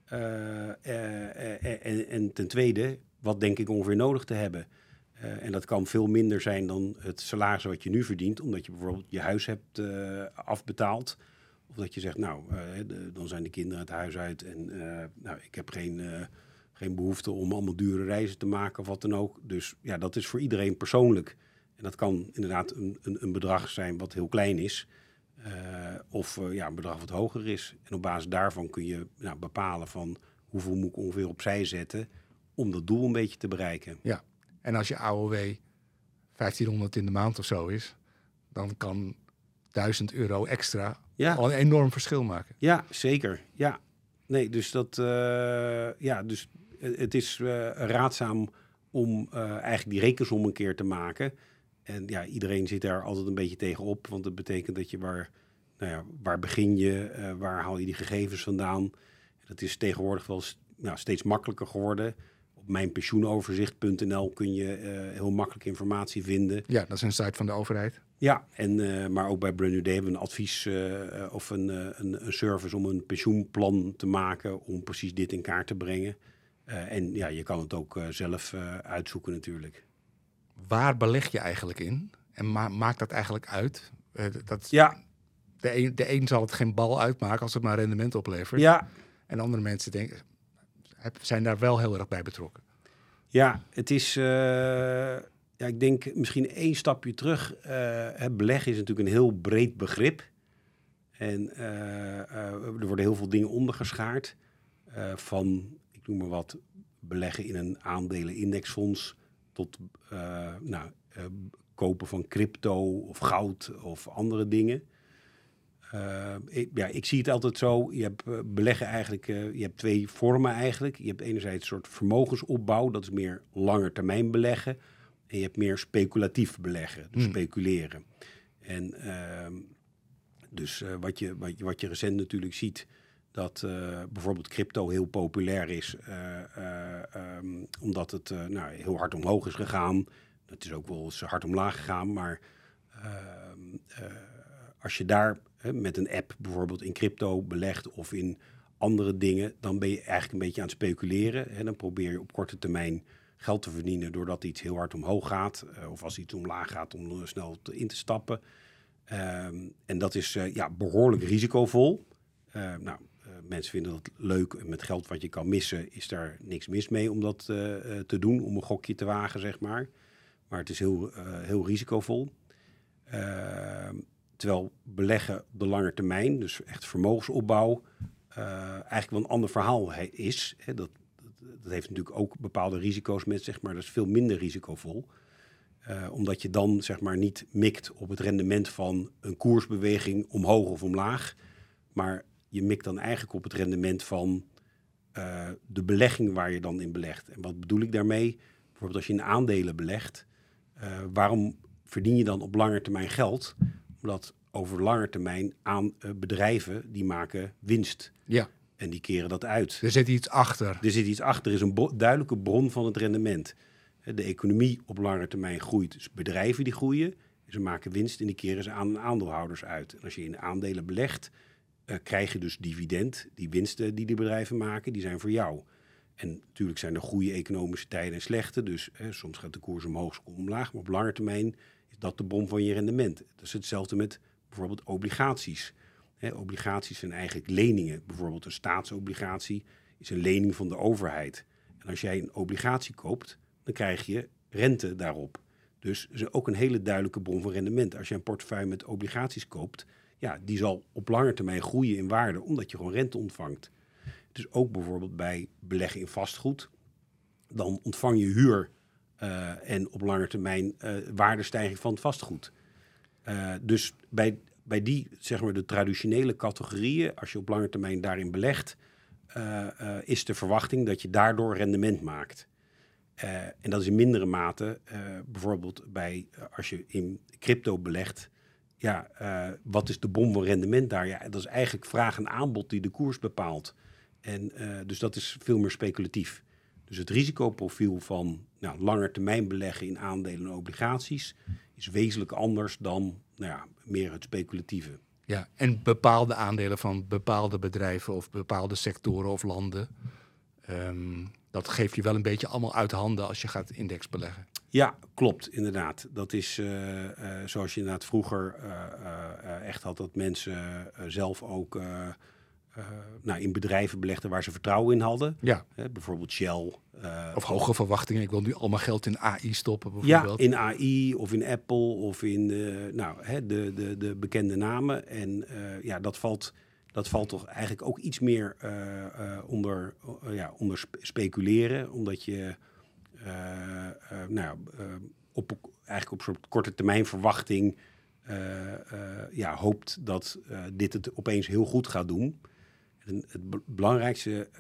En ten tweede, wat denk ik ongeveer nodig te hebben? En dat kan veel minder zijn dan het salaris wat je nu verdient, omdat je bijvoorbeeld je huis hebt afbetaald. Of dat je zegt, dan zijn de kinderen het huis uit en ik heb geen behoefte om allemaal dure reizen te maken of wat dan ook. Dus dat is voor iedereen persoonlijk. En dat kan inderdaad een bedrag zijn wat heel klein is. Of een bedrag wat hoger is. En op basis daarvan kun je bepalen van hoeveel moet ik ongeveer opzij zetten om dat doel een beetje te bereiken. Ja, en als je AOW 1500 in de maand of zo is, dan kan 1000 euro extra al een enorm verschil maken. Ja, zeker. Ja. Nee, dus dus het is raadzaam om eigenlijk die rekensom een keer te maken. En iedereen zit daar altijd een beetje tegenop, want dat betekent dat je waar begin je, waar haal je die gegevens vandaan? Dat is tegenwoordig wel steeds makkelijker geworden. Op mijnpensioenoverzicht.nl kun je heel makkelijk informatie vinden. Ja, dat is een site van de overheid. Ja, maar ook bij Brand-New Day hebben we een advies of een service om een pensioenplan te maken om precies dit in kaart te brengen. En je kan het ook zelf uitzoeken natuurlijk. Waar beleg je eigenlijk in? En maakt dat eigenlijk uit? De een zal het geen bal uitmaken als het maar rendement oplevert. Ja. En andere mensen zijn daar wel heel erg bij betrokken. Ja, het is... ik denk misschien 1 stapje terug. Beleggen is natuurlijk een heel breed begrip. En er worden heel veel dingen ondergeschaard. Van, ik noem maar wat, beleggen in een aandelen-indexfonds tot kopen van crypto of goud of andere dingen. Ik zie het altijd zo. Je hebt beleggen eigenlijk, je hebt 2 vormen eigenlijk. Je hebt enerzijds een soort vermogensopbouw, dat is meer langetermijn beleggen. En je hebt meer speculatief beleggen, dus speculeren. En wat je recent natuurlijk ziet, dat bijvoorbeeld crypto heel populair is, omdat het heel hard omhoog is gegaan. Het is ook wel eens hard omlaag gegaan, maar als je daar met een app bijvoorbeeld in crypto belegt of in andere dingen, dan ben je eigenlijk een beetje aan het speculeren. En dan probeer je op korte termijn geld te verdienen doordat iets heel hard omhoog gaat. Of als iets omlaag gaat om snel in te stappen. En dat is behoorlijk risicovol. Mensen vinden dat leuk. Met geld wat je kan missen is daar niks mis mee om dat te doen. Om een gokje te wagen, zeg maar. Maar het is heel risicovol. Terwijl beleggen op de lange termijn, dus echt vermogensopbouw, eigenlijk wel een ander verhaal is. Dat heeft natuurlijk ook bepaalde risico's met zich, maar dat is veel minder risicovol. Omdat je dan zeg maar niet mikt op het rendement van een koersbeweging omhoog of omlaag. Maar je mikt dan eigenlijk op het rendement van de belegging waar je dan in belegt. En wat bedoel ik daarmee? Bijvoorbeeld als je in aandelen belegt, waarom verdien je dan op lange termijn geld? Omdat over lange termijn aan bedrijven die maken winst. Ja, En die keren dat uit. er zit iets achter. Er zit iets achter, er is een duidelijke bron van het rendement. De economie op lange termijn groeit. Dus bedrijven die groeien, ze maken winst en die keren ze aan aandeelhouders uit. En als je in aandelen belegt, krijg je dus dividend. Die winsten die bedrijven maken, die zijn voor jou. En natuurlijk zijn er goede economische tijden en slechte. Dus soms gaat de koers omhoog, soms omlaag. Maar op lange termijn is dat de bron van je rendement. Dat is hetzelfde met bijvoorbeeld obligaties. Obligaties zijn eigenlijk leningen. Bijvoorbeeld een staatsobligatie is een lening van de overheid. En als jij een obligatie koopt, dan krijg je rente daarop. Dus is ook een hele duidelijke bron van rendement. Als je een portefeuille met obligaties koopt, ja, die zal op lange termijn groeien in waarde, omdat je gewoon rente ontvangt. Dus ook bijvoorbeeld bij beleggen in vastgoed, dan ontvang je huur en op lange termijn waardestijging van het vastgoed. Dus bij die, zeg maar, de traditionele categorieën, als je op lange termijn daarin belegt, is de verwachting dat je daardoor rendement maakt. En dat is in mindere mate, bijvoorbeeld als je in crypto belegt, ja, wat is de bron van rendement daar? Ja, dat is eigenlijk vraag en aanbod die de koers bepaalt. En dus dat is veel meer speculatief. Dus het risicoprofiel van langer termijn beleggen in aandelen en obligaties is wezenlijk anders dan meer het speculatieve. Ja, en bepaalde aandelen van bepaalde bedrijven of bepaalde sectoren of landen, dat geeft je wel een beetje allemaal uit handen als je gaat index beleggen. Ja, klopt, inderdaad. Dat is zoals je inderdaad vroeger echt had, dat mensen zelf ook in bedrijven belegden waar ze vertrouwen in hadden. Ja. Bijvoorbeeld Shell. Of hoge verwachtingen. Ik wil nu al mijn geld in AI stoppen bijvoorbeeld. Ja, in AI of in Apple of in de bekende namen. En dat valt toch eigenlijk ook iets meer onder speculeren. Omdat je eigenlijk op soort korte termijn verwachting hoopt dat dit het opeens heel goed gaat doen. En het belangrijkste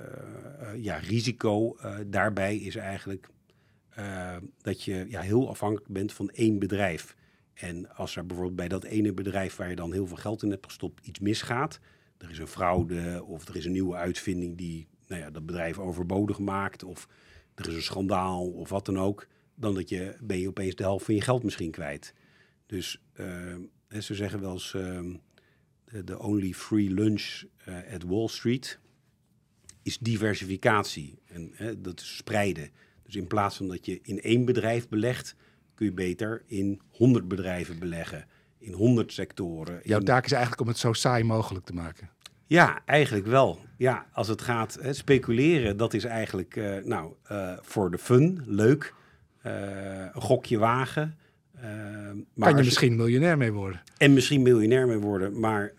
risico daarbij is eigenlijk dat je heel afhankelijk bent van één bedrijf. En als er bijvoorbeeld bij dat ene bedrijf waar je dan heel veel geld in hebt gestopt iets misgaat, er is een fraude of er is een nieuwe uitvinding die dat bedrijf overbodig maakt, of er is een schandaal of wat dan ook, dan ben je opeens de helft van je geld misschien kwijt. Dus ze zeggen wel eens, de only free lunch at Wall Street is diversificatie. En dat is spreiden. Dus in plaats van dat je in één bedrijf belegt, kun je beter in 100 bedrijven beleggen. In 100 sectoren. Jouw taak is eigenlijk om het zo saai mogelijk te maken. Ja, eigenlijk wel. Ja, als het gaat speculeren, dat is eigenlijk voor de fun, leuk. Een gokje wagen. Maar kan je misschien miljonair mee worden. En misschien miljonair mee worden, maar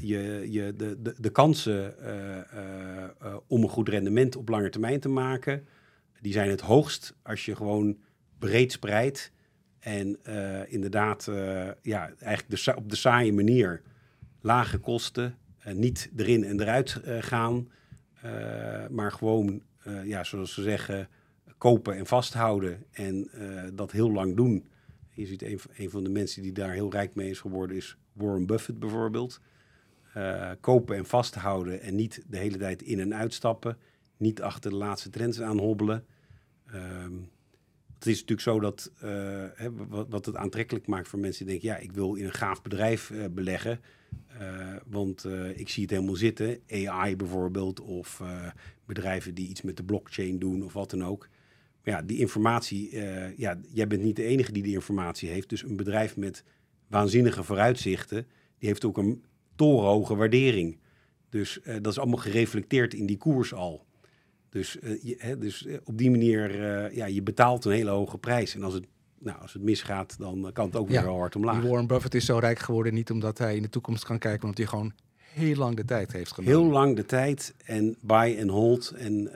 de kansen om een goed rendement op lange termijn te maken, die zijn het hoogst als je gewoon breed spreidt en inderdaad eigenlijk op de saaie manier lage kosten, niet erin en eruit gaan, maar gewoon, zoals ze zeggen, kopen en vasthouden en dat heel lang doen. Je ziet een van de mensen die daar heel rijk mee is geworden is Warren Buffett bijvoorbeeld. Kopen en vasthouden en niet de hele tijd in- en uitstappen. Niet achter de laatste trends aan hobbelen. Het is natuurlijk zo dat wat het aantrekkelijk maakt voor mensen die denken, ik wil in een gaaf bedrijf beleggen. Want ik zie het helemaal zitten. AI bijvoorbeeld of bedrijven die iets met de blockchain doen of wat dan ook. Ja, die informatie, jij bent niet de enige die informatie heeft. Dus een bedrijf met waanzinnige vooruitzichten, die heeft ook een torenhoge waardering. Dus dat is allemaal gereflecteerd in die koers al. Dus op die manier, je betaalt een hele hoge prijs. En als het misgaat, dan kan het ook weer heel hard omlaag. Warren Buffett is zo rijk geworden niet omdat hij in de toekomst kan kijken, maar omdat hij gewoon heel lang de tijd heeft genomen. Heel lang de tijd en buy and hold. En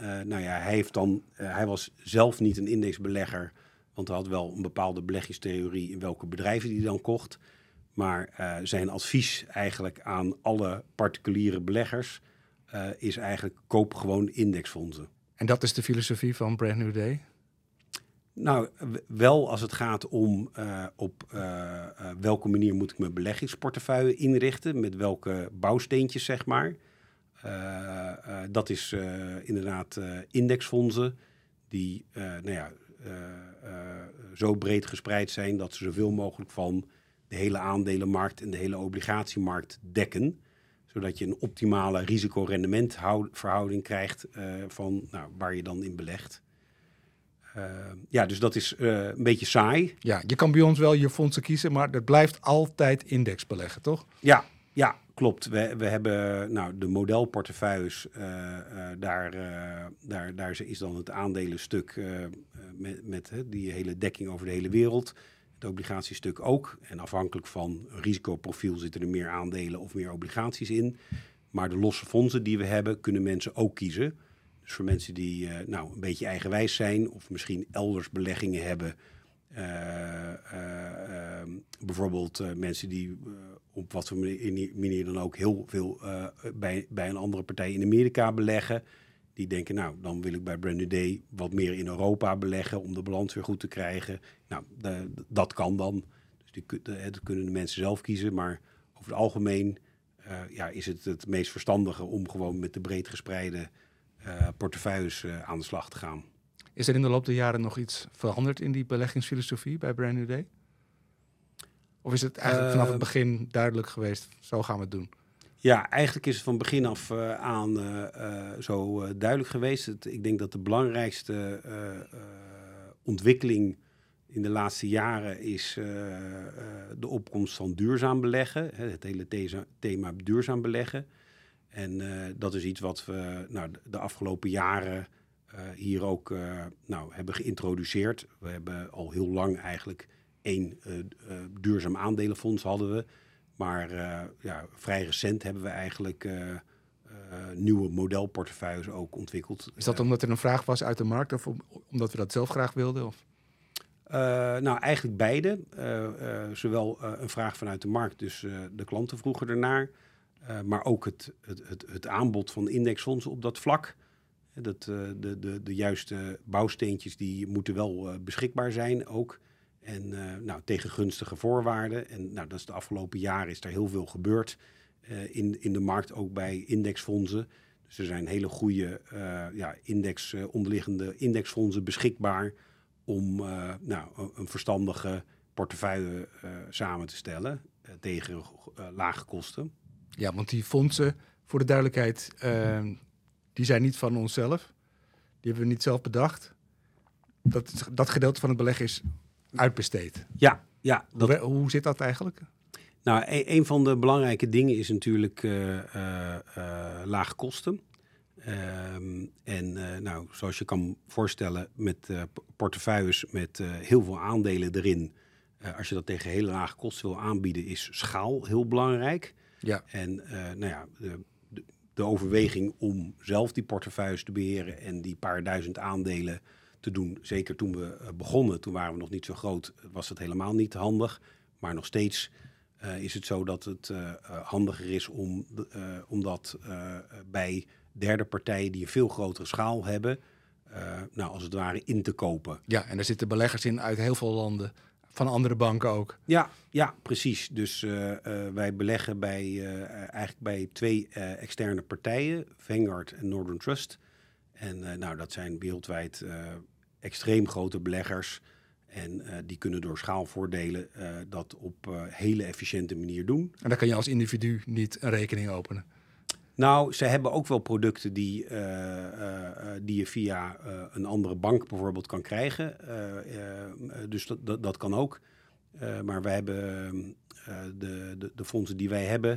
hij was zelf niet een indexbelegger, want hij had wel een bepaalde beleggingstheorie in welke bedrijven hij dan kocht. Maar zijn advies eigenlijk aan alle particuliere beleggers is eigenlijk koop gewoon indexfondsen. En dat is de filosofie van Brand New Day? Nou, wel als het gaat om op welke manier moet ik mijn beleggingsportefeuille inrichten, met welke bouwsteentjes, zeg maar. Dat is inderdaad indexfondsen die zo breed gespreid zijn dat ze zoveel mogelijk van de hele aandelenmarkt en de hele obligatiemarkt dekken. Zodat je een optimale risico-rendementverhouding krijgt van waar je dan in belegt. Dus dat is een beetje saai. Ja, je kan bij ons wel je fondsen kiezen, maar dat blijft altijd index beleggen, toch? Ja, klopt. We hebben de modelportefeuilles. Daar is dan het aandelenstuk met die hele dekking over de hele wereld. Het obligatiestuk ook. En afhankelijk van risicoprofiel zitten er meer aandelen of meer obligaties in. Maar de losse fondsen die we hebben, kunnen mensen ook kiezen. Dus voor mensen die een beetje eigenwijs zijn of misschien elders beleggingen hebben. Bijvoorbeeld mensen die op wat voor manier dan ook heel veel bij een andere partij in Amerika beleggen. Die denken, dan wil ik bij Brand New Day wat meer in Europa beleggen om de balans weer goed te krijgen. Dat kan dan. Dus dat kunnen de mensen zelf kiezen. Maar over het algemeen is het meest verstandige om gewoon met de breed gespreide portefeuilles aan de slag te gaan. Is er in de loop der jaren nog iets veranderd in die beleggingsfilosofie bij Brand New Day? Of is het eigenlijk vanaf het begin duidelijk geweest, zo gaan we het doen? Ja, eigenlijk is het van begin af aan zo duidelijk geweest. Ik denk dat de belangrijkste ontwikkeling in de laatste jaren is de opkomst van duurzaam beleggen. Het hele thema duurzaam beleggen. En dat is iets wat we de afgelopen jaren hier ook hebben geïntroduceerd. We hebben al heel lang eigenlijk 1 duurzaam aandelenfonds hadden we. Maar vrij recent hebben we eigenlijk nieuwe modelportefeuilles ook ontwikkeld. Is dat omdat er een vraag was uit de markt of omdat we dat zelf graag wilden? Of? Eigenlijk beide. Zowel een vraag vanuit de markt, dus de klanten vroegen ernaar. Maar ook het aanbod van indexfondsen op dat vlak. De juiste bouwsteentjes die moeten wel beschikbaar zijn ook. En tegen gunstige voorwaarden. En dat is de afgelopen jaren is er heel veel gebeurd in de markt, ook bij indexfondsen. Dus er zijn hele goede onderliggende indexfondsen beschikbaar om een verstandige portefeuille samen te stellen tegen lage kosten. Ja, want die fondsen, voor de duidelijkheid, die zijn niet van onszelf. Die hebben we niet zelf bedacht. Dat gedeelte van het beleggen is uitbesteed. Ja. Hoe zit dat eigenlijk? Nou, een van de belangrijke dingen is natuurlijk lage kosten. Zoals je kan voorstellen met portefeuilles met heel veel aandelen erin. Als je dat tegen hele lage kosten wil aanbieden, is schaal heel belangrijk. Ja. En de overweging om zelf die portefeuilles te beheren en die paar duizend aandelen te doen. Zeker toen we begonnen, toen waren we nog niet zo groot, was het helemaal niet handig. Maar nog steeds is het zo dat het handiger is om dat bij derde partijen die een veel grotere schaal hebben, als het ware in te kopen. Ja, en daar zitten beleggers in uit heel veel landen, van andere banken ook. Ja, precies. Dus wij beleggen eigenlijk bij 2 externe partijen, Vanguard en Northern Trust. En dat zijn wereldwijd extreem grote beleggers. En die kunnen door schaalvoordelen dat op hele efficiënte manier doen. En dan kan je als individu niet een rekening openen? Nou, ze hebben ook wel producten die je via een andere bank bijvoorbeeld kan krijgen. Dus dat kan ook. Maar wij hebben de fondsen die wij hebben,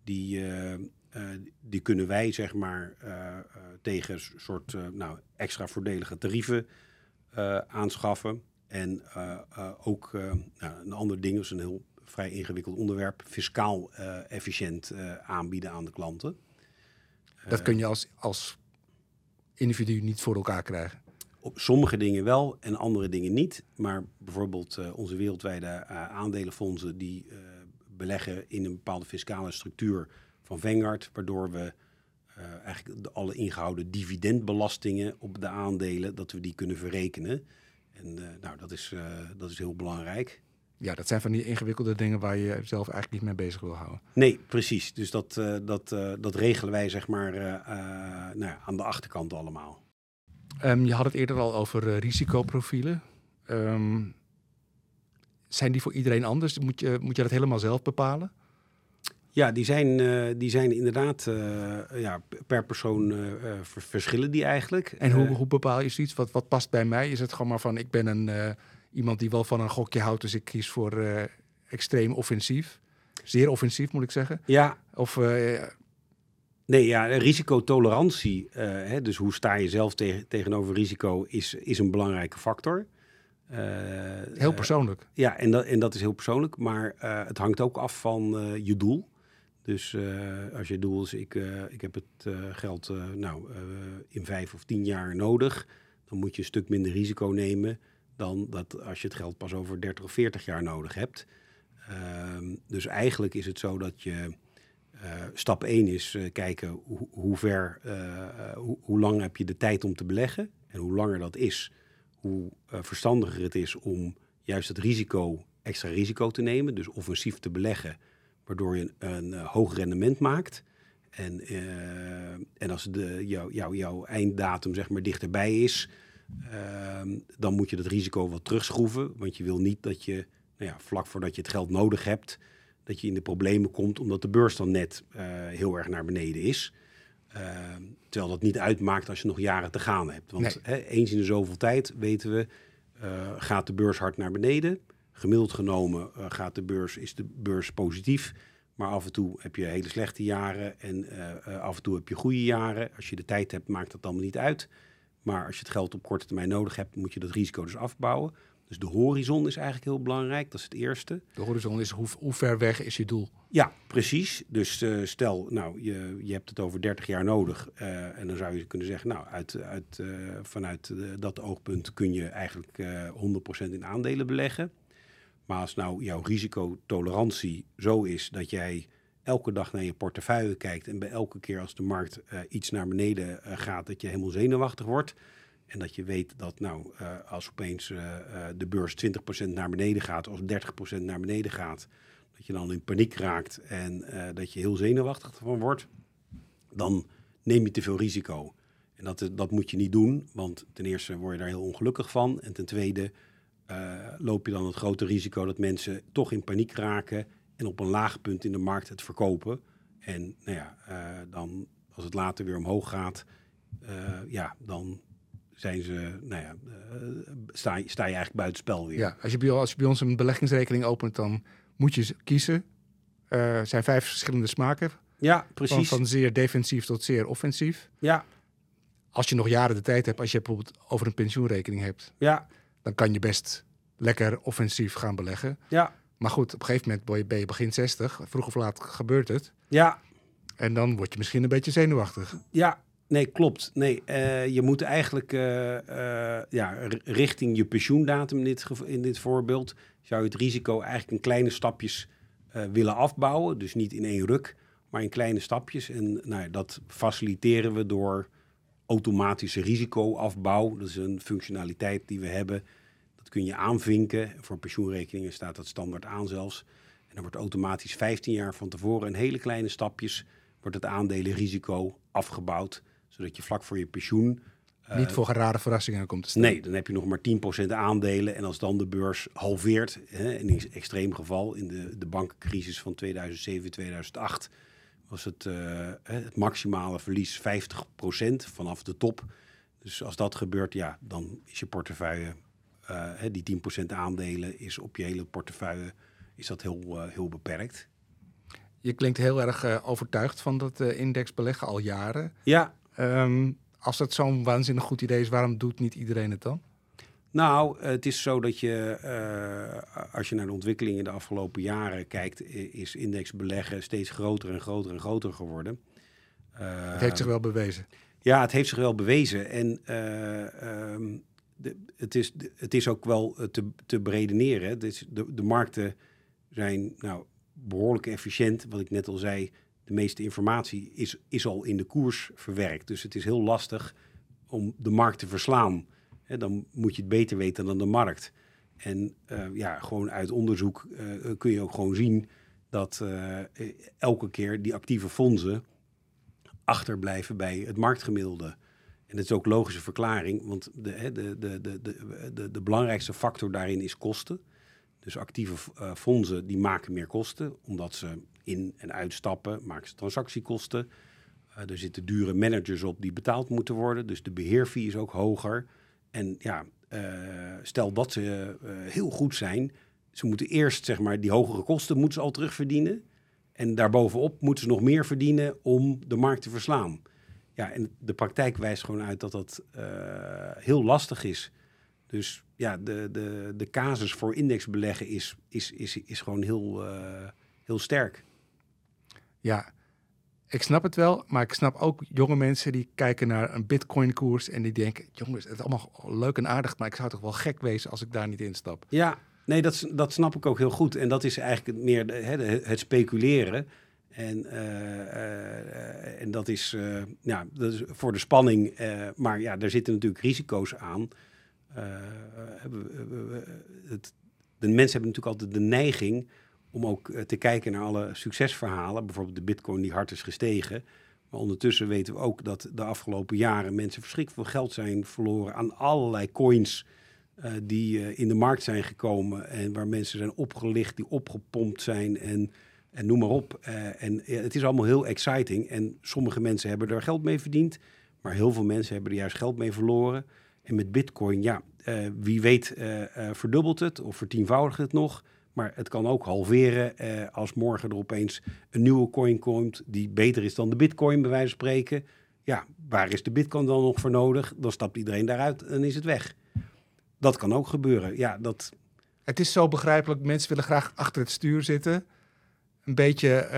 die kunnen wij zeg maar tegen een soort extra voordelige tarieven aanschaffen. En ook een ander ding, dat is een heel vrij ingewikkeld onderwerp, fiscaal efficiënt aanbieden aan de klanten. Dat kun je als individu niet voor elkaar krijgen? Op sommige dingen wel en andere dingen niet. Maar bijvoorbeeld onze wereldwijde aandelenfondsen die beleggen in een bepaalde fiscale structuur van Vanguard, waardoor we eigenlijk alle ingehouden dividendbelastingen op de aandelen, dat we die kunnen verrekenen. En dat is heel belangrijk. Ja, dat zijn van die ingewikkelde dingen waar je zelf eigenlijk niet mee bezig wil houden. Nee, precies. Dus dat regelen wij zeg maar aan de achterkant allemaal. Je had het eerder al over risicoprofielen. Zijn die voor iedereen anders? Moet je dat helemaal zelf bepalen? Ja, die zijn inderdaad per persoon verschillen die eigenlijk. En hoe bepaal je zoiets? Wat past bij mij? Is het gewoon maar van ik ben iemand die wel van een gokje houdt, dus ik kies voor extreem offensief. Zeer offensief moet ik zeggen. Ja. Of risicotolerantie, dus hoe sta je zelf tegenover risico, is een belangrijke factor. Heel persoonlijk. Ja, en dat is heel persoonlijk, maar het hangt ook af van je doel. Dus als je doel is, ik heb het geld in 5 of 10 jaar nodig, dan moet je een stuk minder risico nemen dan dat als je het geld pas over 30 of 40 jaar nodig hebt. Dus eigenlijk is het zo dat je stap 1 is kijken hoe lang heb je de tijd om te beleggen. En hoe langer dat is, hoe verstandiger het is om juist het extra risico te nemen. Dus offensief te beleggen, waardoor je een hoog rendement maakt. En als jouw einddatum zeg maar dichterbij is, dan moet je dat risico wat terugschroeven. Want je wil niet dat je vlak voordat je het geld nodig hebt, dat je in de problemen komt omdat de beurs dan net heel erg naar beneden is. Terwijl dat niet uitmaakt als je nog jaren te gaan hebt. Want eens in de zoveel tijd weten we, gaat de beurs hard naar beneden. Gemiddeld genomen is de beurs positief. Maar af en toe heb je hele slechte jaren en af en toe heb je goede jaren. Als je de tijd hebt, maakt dat allemaal niet uit. Maar als je het geld op korte termijn nodig hebt, moet je dat risico dus afbouwen. Dus de horizon is eigenlijk heel belangrijk, dat is het eerste. De horizon is hoe ver weg is je doel? Ja, precies. Dus stel, je hebt het over 30 jaar nodig. En dan zou je kunnen zeggen, vanuit dat oogpunt kun je eigenlijk 100% in aandelen beleggen. Maar als nou jouw risicotolerantie zo is dat jij elke dag naar je portefeuille kijkt en bij elke keer als de markt iets naar beneden gaat, dat je helemaal zenuwachtig wordt. En dat je weet dat als opeens de beurs 20% naar beneden gaat, of 30% naar beneden gaat, dat je dan in paniek raakt en dat je heel zenuwachtig ervan wordt, dan neem je te veel risico. En dat moet je niet doen, want ten eerste word je daar heel ongelukkig van. En ten tweede loop je dan het grote risico dat mensen toch in paniek raken en op een laag punt in de markt het verkopen. En dan als het later weer omhoog gaat, dan zijn ze, sta je eigenlijk buitenspel weer. Ja, als je bij ons een beleggingsrekening opent, dan moet je kiezen. Er zijn 5 verschillende smaken. Ja, precies. Van zeer defensief tot zeer offensief. Ja. Als je nog jaren de tijd hebt, als je bijvoorbeeld over een pensioenrekening hebt, dan kan je best lekker offensief gaan beleggen. Ja. Maar goed, op een gegeven moment ben je begin 60. Vroeg of laat gebeurt het. Ja. En dan word je misschien een beetje zenuwachtig. Ja. Nee, klopt. Nee, je moet eigenlijk richting je pensioendatum in dit voorbeeld, zou je het risico eigenlijk in kleine stapjes willen afbouwen. Dus niet in één ruk, maar in kleine stapjes. En dat faciliteren we door automatische risicoafbouw. Dat is een functionaliteit die we hebben. Dat kun je aanvinken. Voor pensioenrekeningen staat dat standaard aan zelfs. En dan wordt automatisch 15 jaar van tevoren in hele kleine stapjes wordt het aandelenrisico afgebouwd, zodat je vlak voor je pensioen niet voor rare verrassingen komt te staan. Nee, dan heb je nog maar 10% aandelen. En als dan de beurs halveert, in een extreem geval, in de bankencrisis van 2007, 2008, was het maximale verlies 50% vanaf de top. Dus als dat gebeurt, dan is je portefeuille, die 10% aandelen is op je hele portefeuille, is dat heel beperkt. Je klinkt heel erg overtuigd van dat indexbeleggen al jaren. Ja. Als dat zo'n waanzinnig goed idee is, waarom doet niet iedereen het dan? Nou, het is zo dat je, als je naar de ontwikkelingen de afgelopen jaren kijkt, is indexbeleggen steeds groter en groter en groter geworden. Het heeft zich wel bewezen. Ja, het heeft zich wel bewezen. En het is ook wel te beredeneren. De markten zijn behoorlijk efficiënt. Wat ik net al zei, de meeste informatie is al in de koers verwerkt. Dus het is heel lastig om de markt te verslaan. dan moet je het beter weten dan de markt. En gewoon uit onderzoek kun je ook gewoon zien dat elke keer die actieve fondsen achterblijven bij het marktgemiddelde. En dat is ook logische verklaring, want de belangrijkste factor daarin is kosten. Dus actieve fondsen die maken meer kosten, omdat ze in- en uitstappen, maken ze transactiekosten. Er zitten dure managers op die betaald moeten worden, dus de beheerfee is ook hoger. En stel dat ze heel goed zijn, ze moeten eerst zeg maar die hogere kosten moeten ze al terugverdienen. En daarbovenop moeten ze nog meer verdienen om de markt te verslaan. Ja, en de praktijk wijst gewoon uit dat dat heel lastig is. Dus ja, de casus voor indexbeleggen is gewoon heel sterk. Ja, ik snap het wel, maar ik snap ook jonge mensen die kijken naar een bitcoin-koers en die denken, jongens, het is allemaal leuk en aardig, maar ik zou toch wel gek wezen als ik daar niet instap. Ja, nee, dat snap ik ook heel goed. En dat is eigenlijk meer het speculeren. En dat is voor de spanning. Maar ja, daar zitten natuurlijk risico's aan. De mensen hebben natuurlijk altijd de neiging om ook te kijken naar alle succesverhalen. Bijvoorbeeld de bitcoin die hard is gestegen. Maar ondertussen weten we ook dat de afgelopen jaren mensen verschrikkelijk veel geld zijn verloren aan allerlei coins die in de markt zijn gekomen en waar mensen zijn opgelicht, die opgepompt zijn en noem maar op. Het is allemaal heel exciting en sommige mensen hebben er geld mee verdiend, maar heel veel mensen hebben er juist geld mee verloren. En met bitcoin, wie weet verdubbelt het of vertienvoudigt het nog. Maar het kan ook halveren als morgen er opeens een nieuwe coin komt die beter is dan de bitcoin, bij wijze van spreken. Ja, waar is de bitcoin dan nog voor nodig? Dan stapt iedereen daaruit en is het weg. Dat kan ook gebeuren. Ja, Het is zo begrijpelijk, mensen willen graag achter het stuur zitten. Een beetje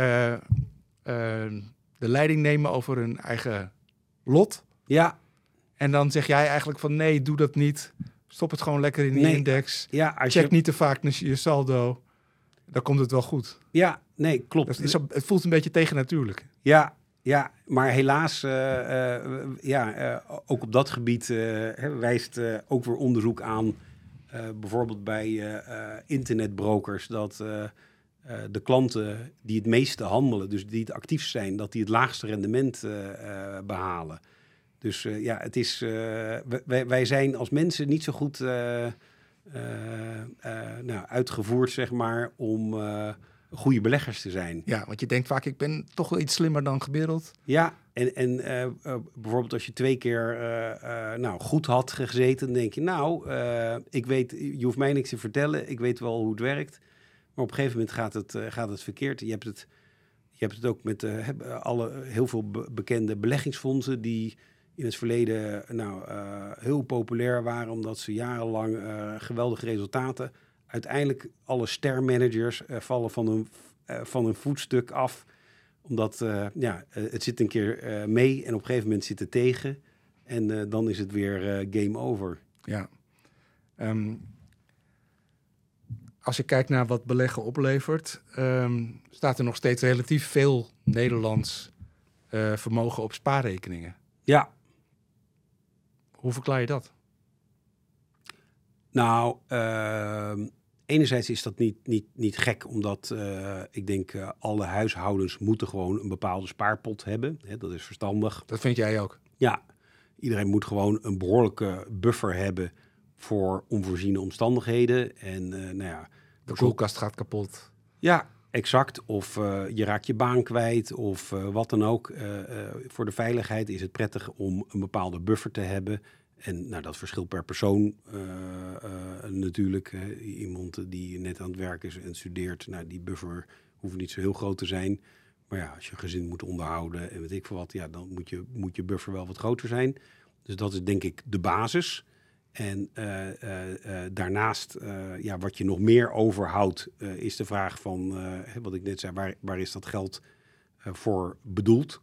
de leiding nemen over hun eigen lot. Ja. En dan zeg jij eigenlijk van nee, doe dat niet. Stop het gewoon lekker in die index. Ja, Check niet te vaak je saldo. Dan komt het wel goed. Ja, nee, klopt. Het voelt een beetje tegennatuurlijk. Ja, maar helaas, ook op dat gebied wijst ook weer onderzoek aan. Bijvoorbeeld bij internetbrokers dat de klanten die het meeste handelen, dus die het actief zijn, dat die het laagste rendement behalen. Dus het is, wij zijn als mensen niet zo goed uitgevoerd, zeg maar, om goede beleggers te zijn. Ja, want je denkt vaak, ik ben toch wel iets slimmer dan gemiddeld. Ja, en bijvoorbeeld als je 2 keer goed had gezeten, dan denk je, ik weet, je hoeft mij niks te vertellen, ik weet wel hoe het werkt. Maar op een gegeven moment gaat het verkeerd. Je hebt het ook met heel veel bekende beleggingsfondsen die in het verleden heel populair waren, omdat ze jarenlang geweldige resultaten. Uiteindelijk alle stermanagers vallen van hun voetstuk af, omdat het zit een keer mee en op een gegeven moment zit het tegen. En dan is het weer game over. Ja. Als je kijkt naar wat beleggen oplevert, staat er nog steeds relatief veel Nederlands vermogen op spaarrekeningen. Ja. Hoe verklaar je dat? Nou, enerzijds is dat niet gek, omdat ik denk alle huishoudens moeten gewoon een bepaalde spaarpot hebben. Hè, dat is verstandig. Dat vind jij ook? Ja, iedereen moet gewoon een behoorlijke buffer hebben voor onvoorziene omstandigheden. En de koelkast gaat kapot. Ja, exact. Of je raakt je baan kwijt of wat dan ook. Voor de veiligheid is het prettig om een bepaalde buffer te hebben. En dat verschilt per persoon natuurlijk. Iemand die net aan het werk is en studeert, die buffer hoeft niet zo heel groot te zijn. Maar ja, als je een gezin moet onderhouden en weet ik veel wat, dan moet je buffer wel wat groter zijn. Dus dat is denk ik de basis. En daarnaast, wat je nog meer overhoudt, is de vraag van, wat ik net zei, waar is dat geld voor bedoeld?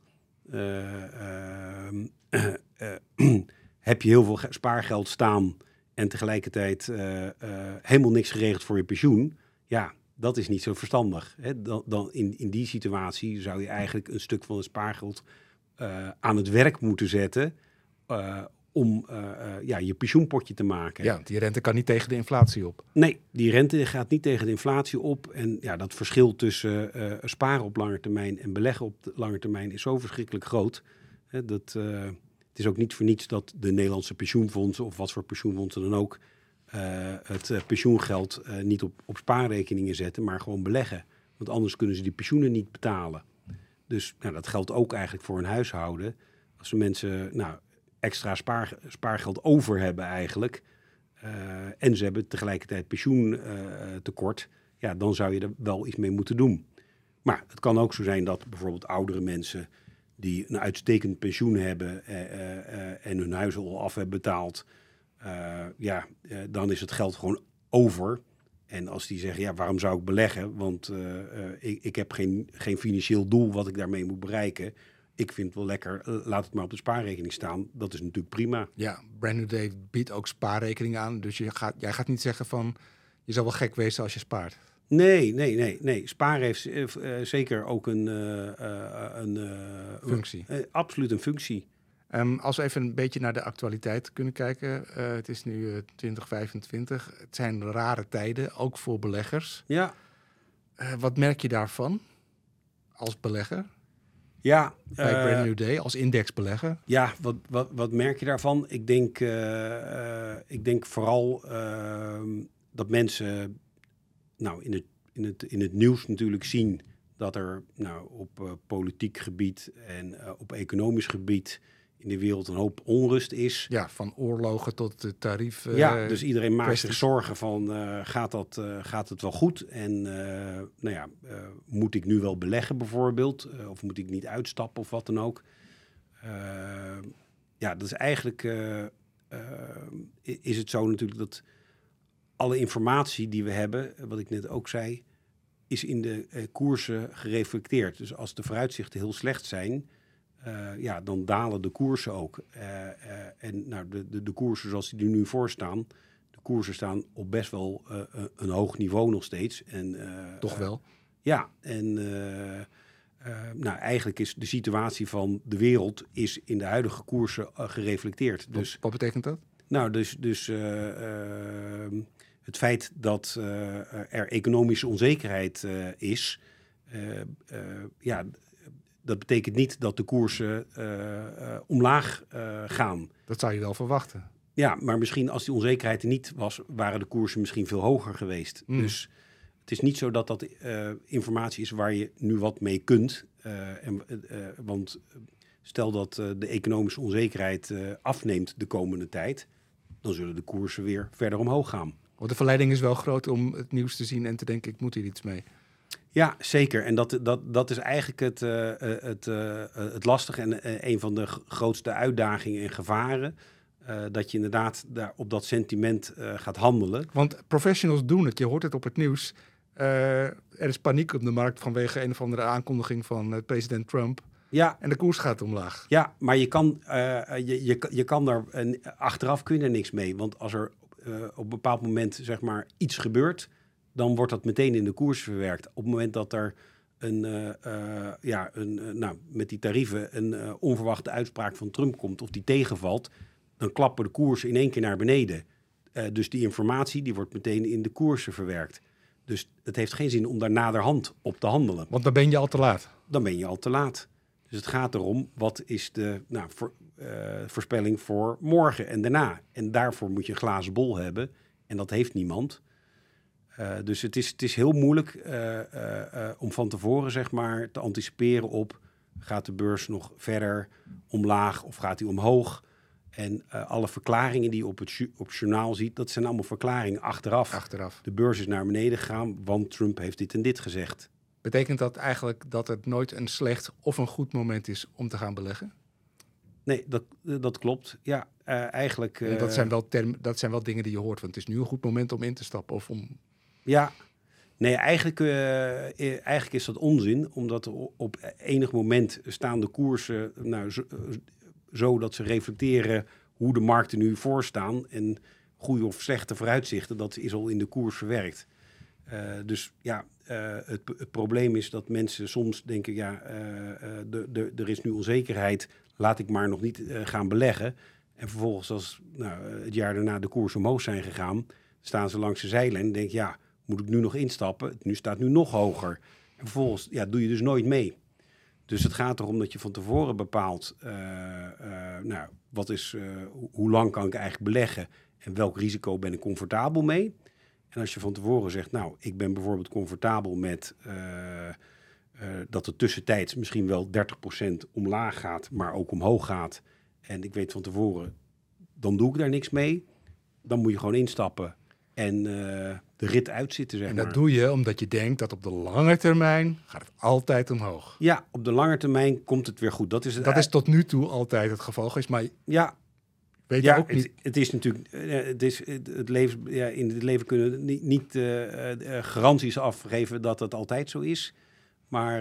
Heb je heel veel spaargeld staan en tegelijkertijd helemaal niks geregeld voor je pensioen? Ja, dat is niet zo verstandig. Hè? Dan in die situatie zou je eigenlijk een stuk van het spaargeld aan het werk moeten zetten om je pensioenpotje te maken. Ja, die rente kan niet tegen de inflatie op. Nee, die rente gaat niet tegen de inflatie op. En ja, dat verschil tussen sparen op lange termijn en beleggen op de lange termijn is zo verschrikkelijk groot. Het is ook niet voor niets dat de Nederlandse pensioenfondsen, of wat voor pensioenfondsen dan ook, het pensioengeld niet op spaarrekeningen zetten, maar gewoon beleggen. Want anders kunnen ze die pensioenen niet betalen. Dus dat geldt ook eigenlijk voor een huishouden. Als de mensen extra spaargeld over hebben eigenlijk, en ze hebben tegelijkertijd pensioentekort, dan zou je er wel iets mee moeten doen. Maar het kan ook zo zijn dat bijvoorbeeld oudere mensen die een uitstekend pensioen hebben en hun huis al af hebben betaald, dan is het geld gewoon over. En als die zeggen, waarom zou ik beleggen? Want ik heb geen financieel doel wat ik daarmee moet bereiken. Ik vind het wel lekker, laat het maar op de spaarrekening staan. Dat is natuurlijk prima. Ja, Brand New Day biedt ook spaarrekeningen aan. Dus jij gaat niet zeggen van, je zal wel gek wezen als je spaart. Nee. Sparen heeft zeker ook een functie. Absoluut een functie. Als we even een beetje naar de actualiteit kunnen kijken. Het is nu 2025. Het zijn rare tijden, ook voor beleggers. Ja. Wat merk je daarvan als belegger? Ja. Bij Brand New Day, als indexbelegger? Ja, wat merk je daarvan? Ik denk vooral dat mensen in het nieuws natuurlijk zien dat er op politiek gebied en op economisch gebied in de wereld een hoop onrust is. Ja, van oorlogen tot de tarief. Dus iedereen maakt zich zorgen van gaat het wel goed? En moet ik nu wel beleggen bijvoorbeeld? Of moet ik niet uitstappen of wat dan ook? Dat is eigenlijk is het zo natuurlijk dat alle informatie die we hebben, wat ik net ook zei, is in de koersen gereflecteerd. Dus als de vooruitzichten heel slecht zijn, dan dalen de koersen ook. De koersen zoals die er nu voor staan, de koersen staan op best wel een hoog niveau nog steeds. Toch wel? Ja, en eigenlijk is de situatie van de wereld is in de huidige koersen gereflecteerd. Dus, wat betekent dat? Het feit dat er economische onzekerheid is, dat betekent niet dat de koersen omlaag gaan. Dat zou je wel verwachten. Ja, maar misschien als die onzekerheid er niet was, waren de koersen misschien veel hoger geweest. Dus het is niet zo dat dat informatie is waar je nu wat mee kunt. Want stel dat de economische onzekerheid afneemt de komende tijd, dan zullen de koersen weer verder omhoog gaan. Want de verleiding is wel groot om het nieuws te zien en te denken, ik moet hier iets mee. Ja, zeker. En dat is eigenlijk het lastige en een van de grootste uitdagingen en gevaren. Dat je inderdaad daar op dat sentiment gaat handelen. Want professionals doen het. Je hoort het op het nieuws. Er is paniek op de markt vanwege een of andere aankondiging van president Trump. Ja. En de koers gaat omlaag. Ja, maar je kan daar achteraf kun je er niks mee. Want als er op een bepaald moment zeg maar iets gebeurt, dan wordt dat meteen in de koers verwerkt. Op het moment dat er met die tarieven een onverwachte uitspraak van Trump komt of die tegenvalt, dan klappen de koersen in één keer naar beneden. Dus die informatie die wordt meteen in de koersen verwerkt. Dus het heeft geen zin om daar naderhand op te handelen. Want dan ben je al te laat. Dan ben je al te laat. Dus het gaat erom, wat is de voorspelling voor morgen en daarna? En daarvoor moet je een glazen bol hebben. En dat heeft niemand. Dus het is heel moeilijk om van tevoren zeg maar, te anticiperen op, gaat de beurs nog verder omlaag of gaat die omhoog? En alle verklaringen die je op het journaal ziet, dat zijn allemaal verklaringen achteraf. De beurs is naar beneden gegaan, want Trump heeft dit en dit gezegd. Betekent dat eigenlijk dat het nooit een slecht of een goed moment is om te gaan beleggen? Nee, dat klopt. Ja, eigenlijk... dat zijn wel dingen die je hoort. Want het is nu een goed moment om in te stappen of om... Ja, nee, eigenlijk is dat onzin. Omdat op enig moment staan de koersen zo dat ze reflecteren hoe de markten nu voor staan. En goede of slechte vooruitzichten, dat is al in de koers verwerkt. Het probleem is dat mensen soms denken, er is nu onzekerheid, laat ik maar nog niet gaan beleggen. En vervolgens als het jaar daarna de koers omhoog zijn gegaan, staan ze langs de zijlijn en denk je, moet ik nu nog instappen? Nu staat nu nog hoger. En vervolgens doe je dus nooit mee. Dus het gaat erom dat je van tevoren bepaalt, hoe lang kan ik eigenlijk beleggen en welk risico ben ik comfortabel mee. En als je van tevoren zegt, ik ben bijvoorbeeld comfortabel met dat het tussentijds misschien wel 30% omlaag gaat, maar ook omhoog gaat. En ik weet van tevoren, dan doe ik daar niks mee. Dan moet je gewoon instappen en de rit uitzitten, zeg maar. En dat doe je omdat je denkt dat op de lange termijn gaat het altijd omhoog. Ja, op de lange termijn komt het weer goed. Dat is tot nu toe altijd het geval geweest, maar ja, weet je ook niet. Het is natuurlijk, het leven, in het leven kunnen we niet garanties afgeven dat het altijd zo is. Maar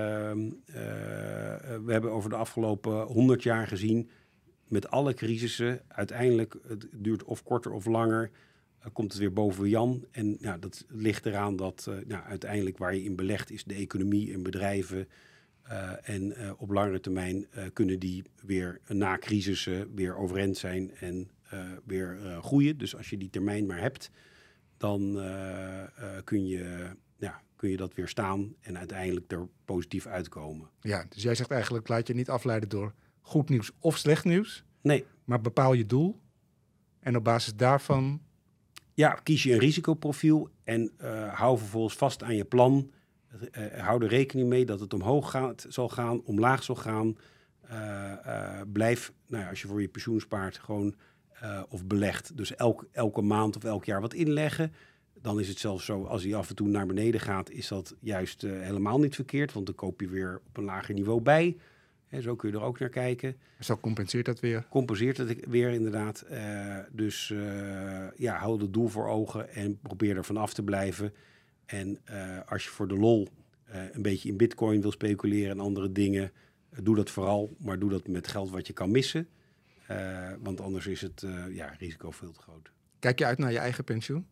we hebben over de afgelopen 100 jaar gezien, met alle crisissen, uiteindelijk, het duurt of korter of langer, komt het weer boven Jan. En dat ligt eraan dat uiteindelijk waar je in belegt is de economie en bedrijven. En op langere termijn kunnen die weer na crisissen weer overeind zijn en weer groeien. Dus als je die termijn maar hebt, dan kun je dat weer staan en uiteindelijk er positief uitkomen. Ja, dus jij zegt eigenlijk, laat je niet afleiden door goed nieuws of slecht nieuws. Nee. Maar bepaal je doel en op basis daarvan... Ja, kies je een risicoprofiel en hou vervolgens vast aan je plan. Hou er rekening mee dat het omhoog zal gaan, omlaag zal gaan. Blijf, als je voor je pensioen spaart, gewoon of belegt. Dus elke maand of elk jaar wat inleggen. Dan is het zelfs zo, als hij af en toe naar beneden gaat, is dat juist helemaal niet verkeerd. Want dan koop je weer op een lager niveau bij. En zo kun je er ook naar kijken. Zo compenseert dat weer? Compenseert het weer, inderdaad. Dus hou het doel voor ogen en probeer er vanaf te blijven. En als je voor de lol een beetje in bitcoin wil speculeren en andere dingen, doe dat vooral. Maar doe dat met geld wat je kan missen. Want anders is het risico veel te groot. Kijk je uit naar je eigen pensioen?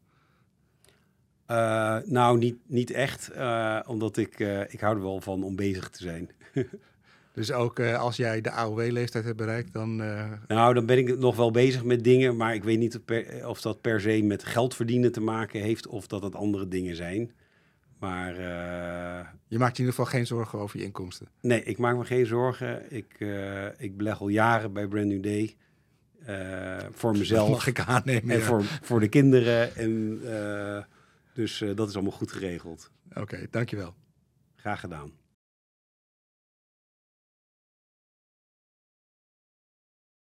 Niet echt. Omdat ik hou er wel van om bezig te zijn. Dus ook als jij de AOW-leeftijd hebt bereikt, dan... Dan ben ik nog wel bezig met dingen, maar ik weet niet of dat per se met geld verdienen te maken heeft of dat het andere dingen zijn. Maar... Je maakt je in ieder geval geen zorgen over je inkomsten? Nee, ik maak me geen zorgen. Ik beleg al jaren bij Brand New Day. Voor mezelf. Dat mag ik aannemen. En voor de kinderen. En, dus dat is allemaal goed geregeld. Oké, dankjewel. Graag gedaan.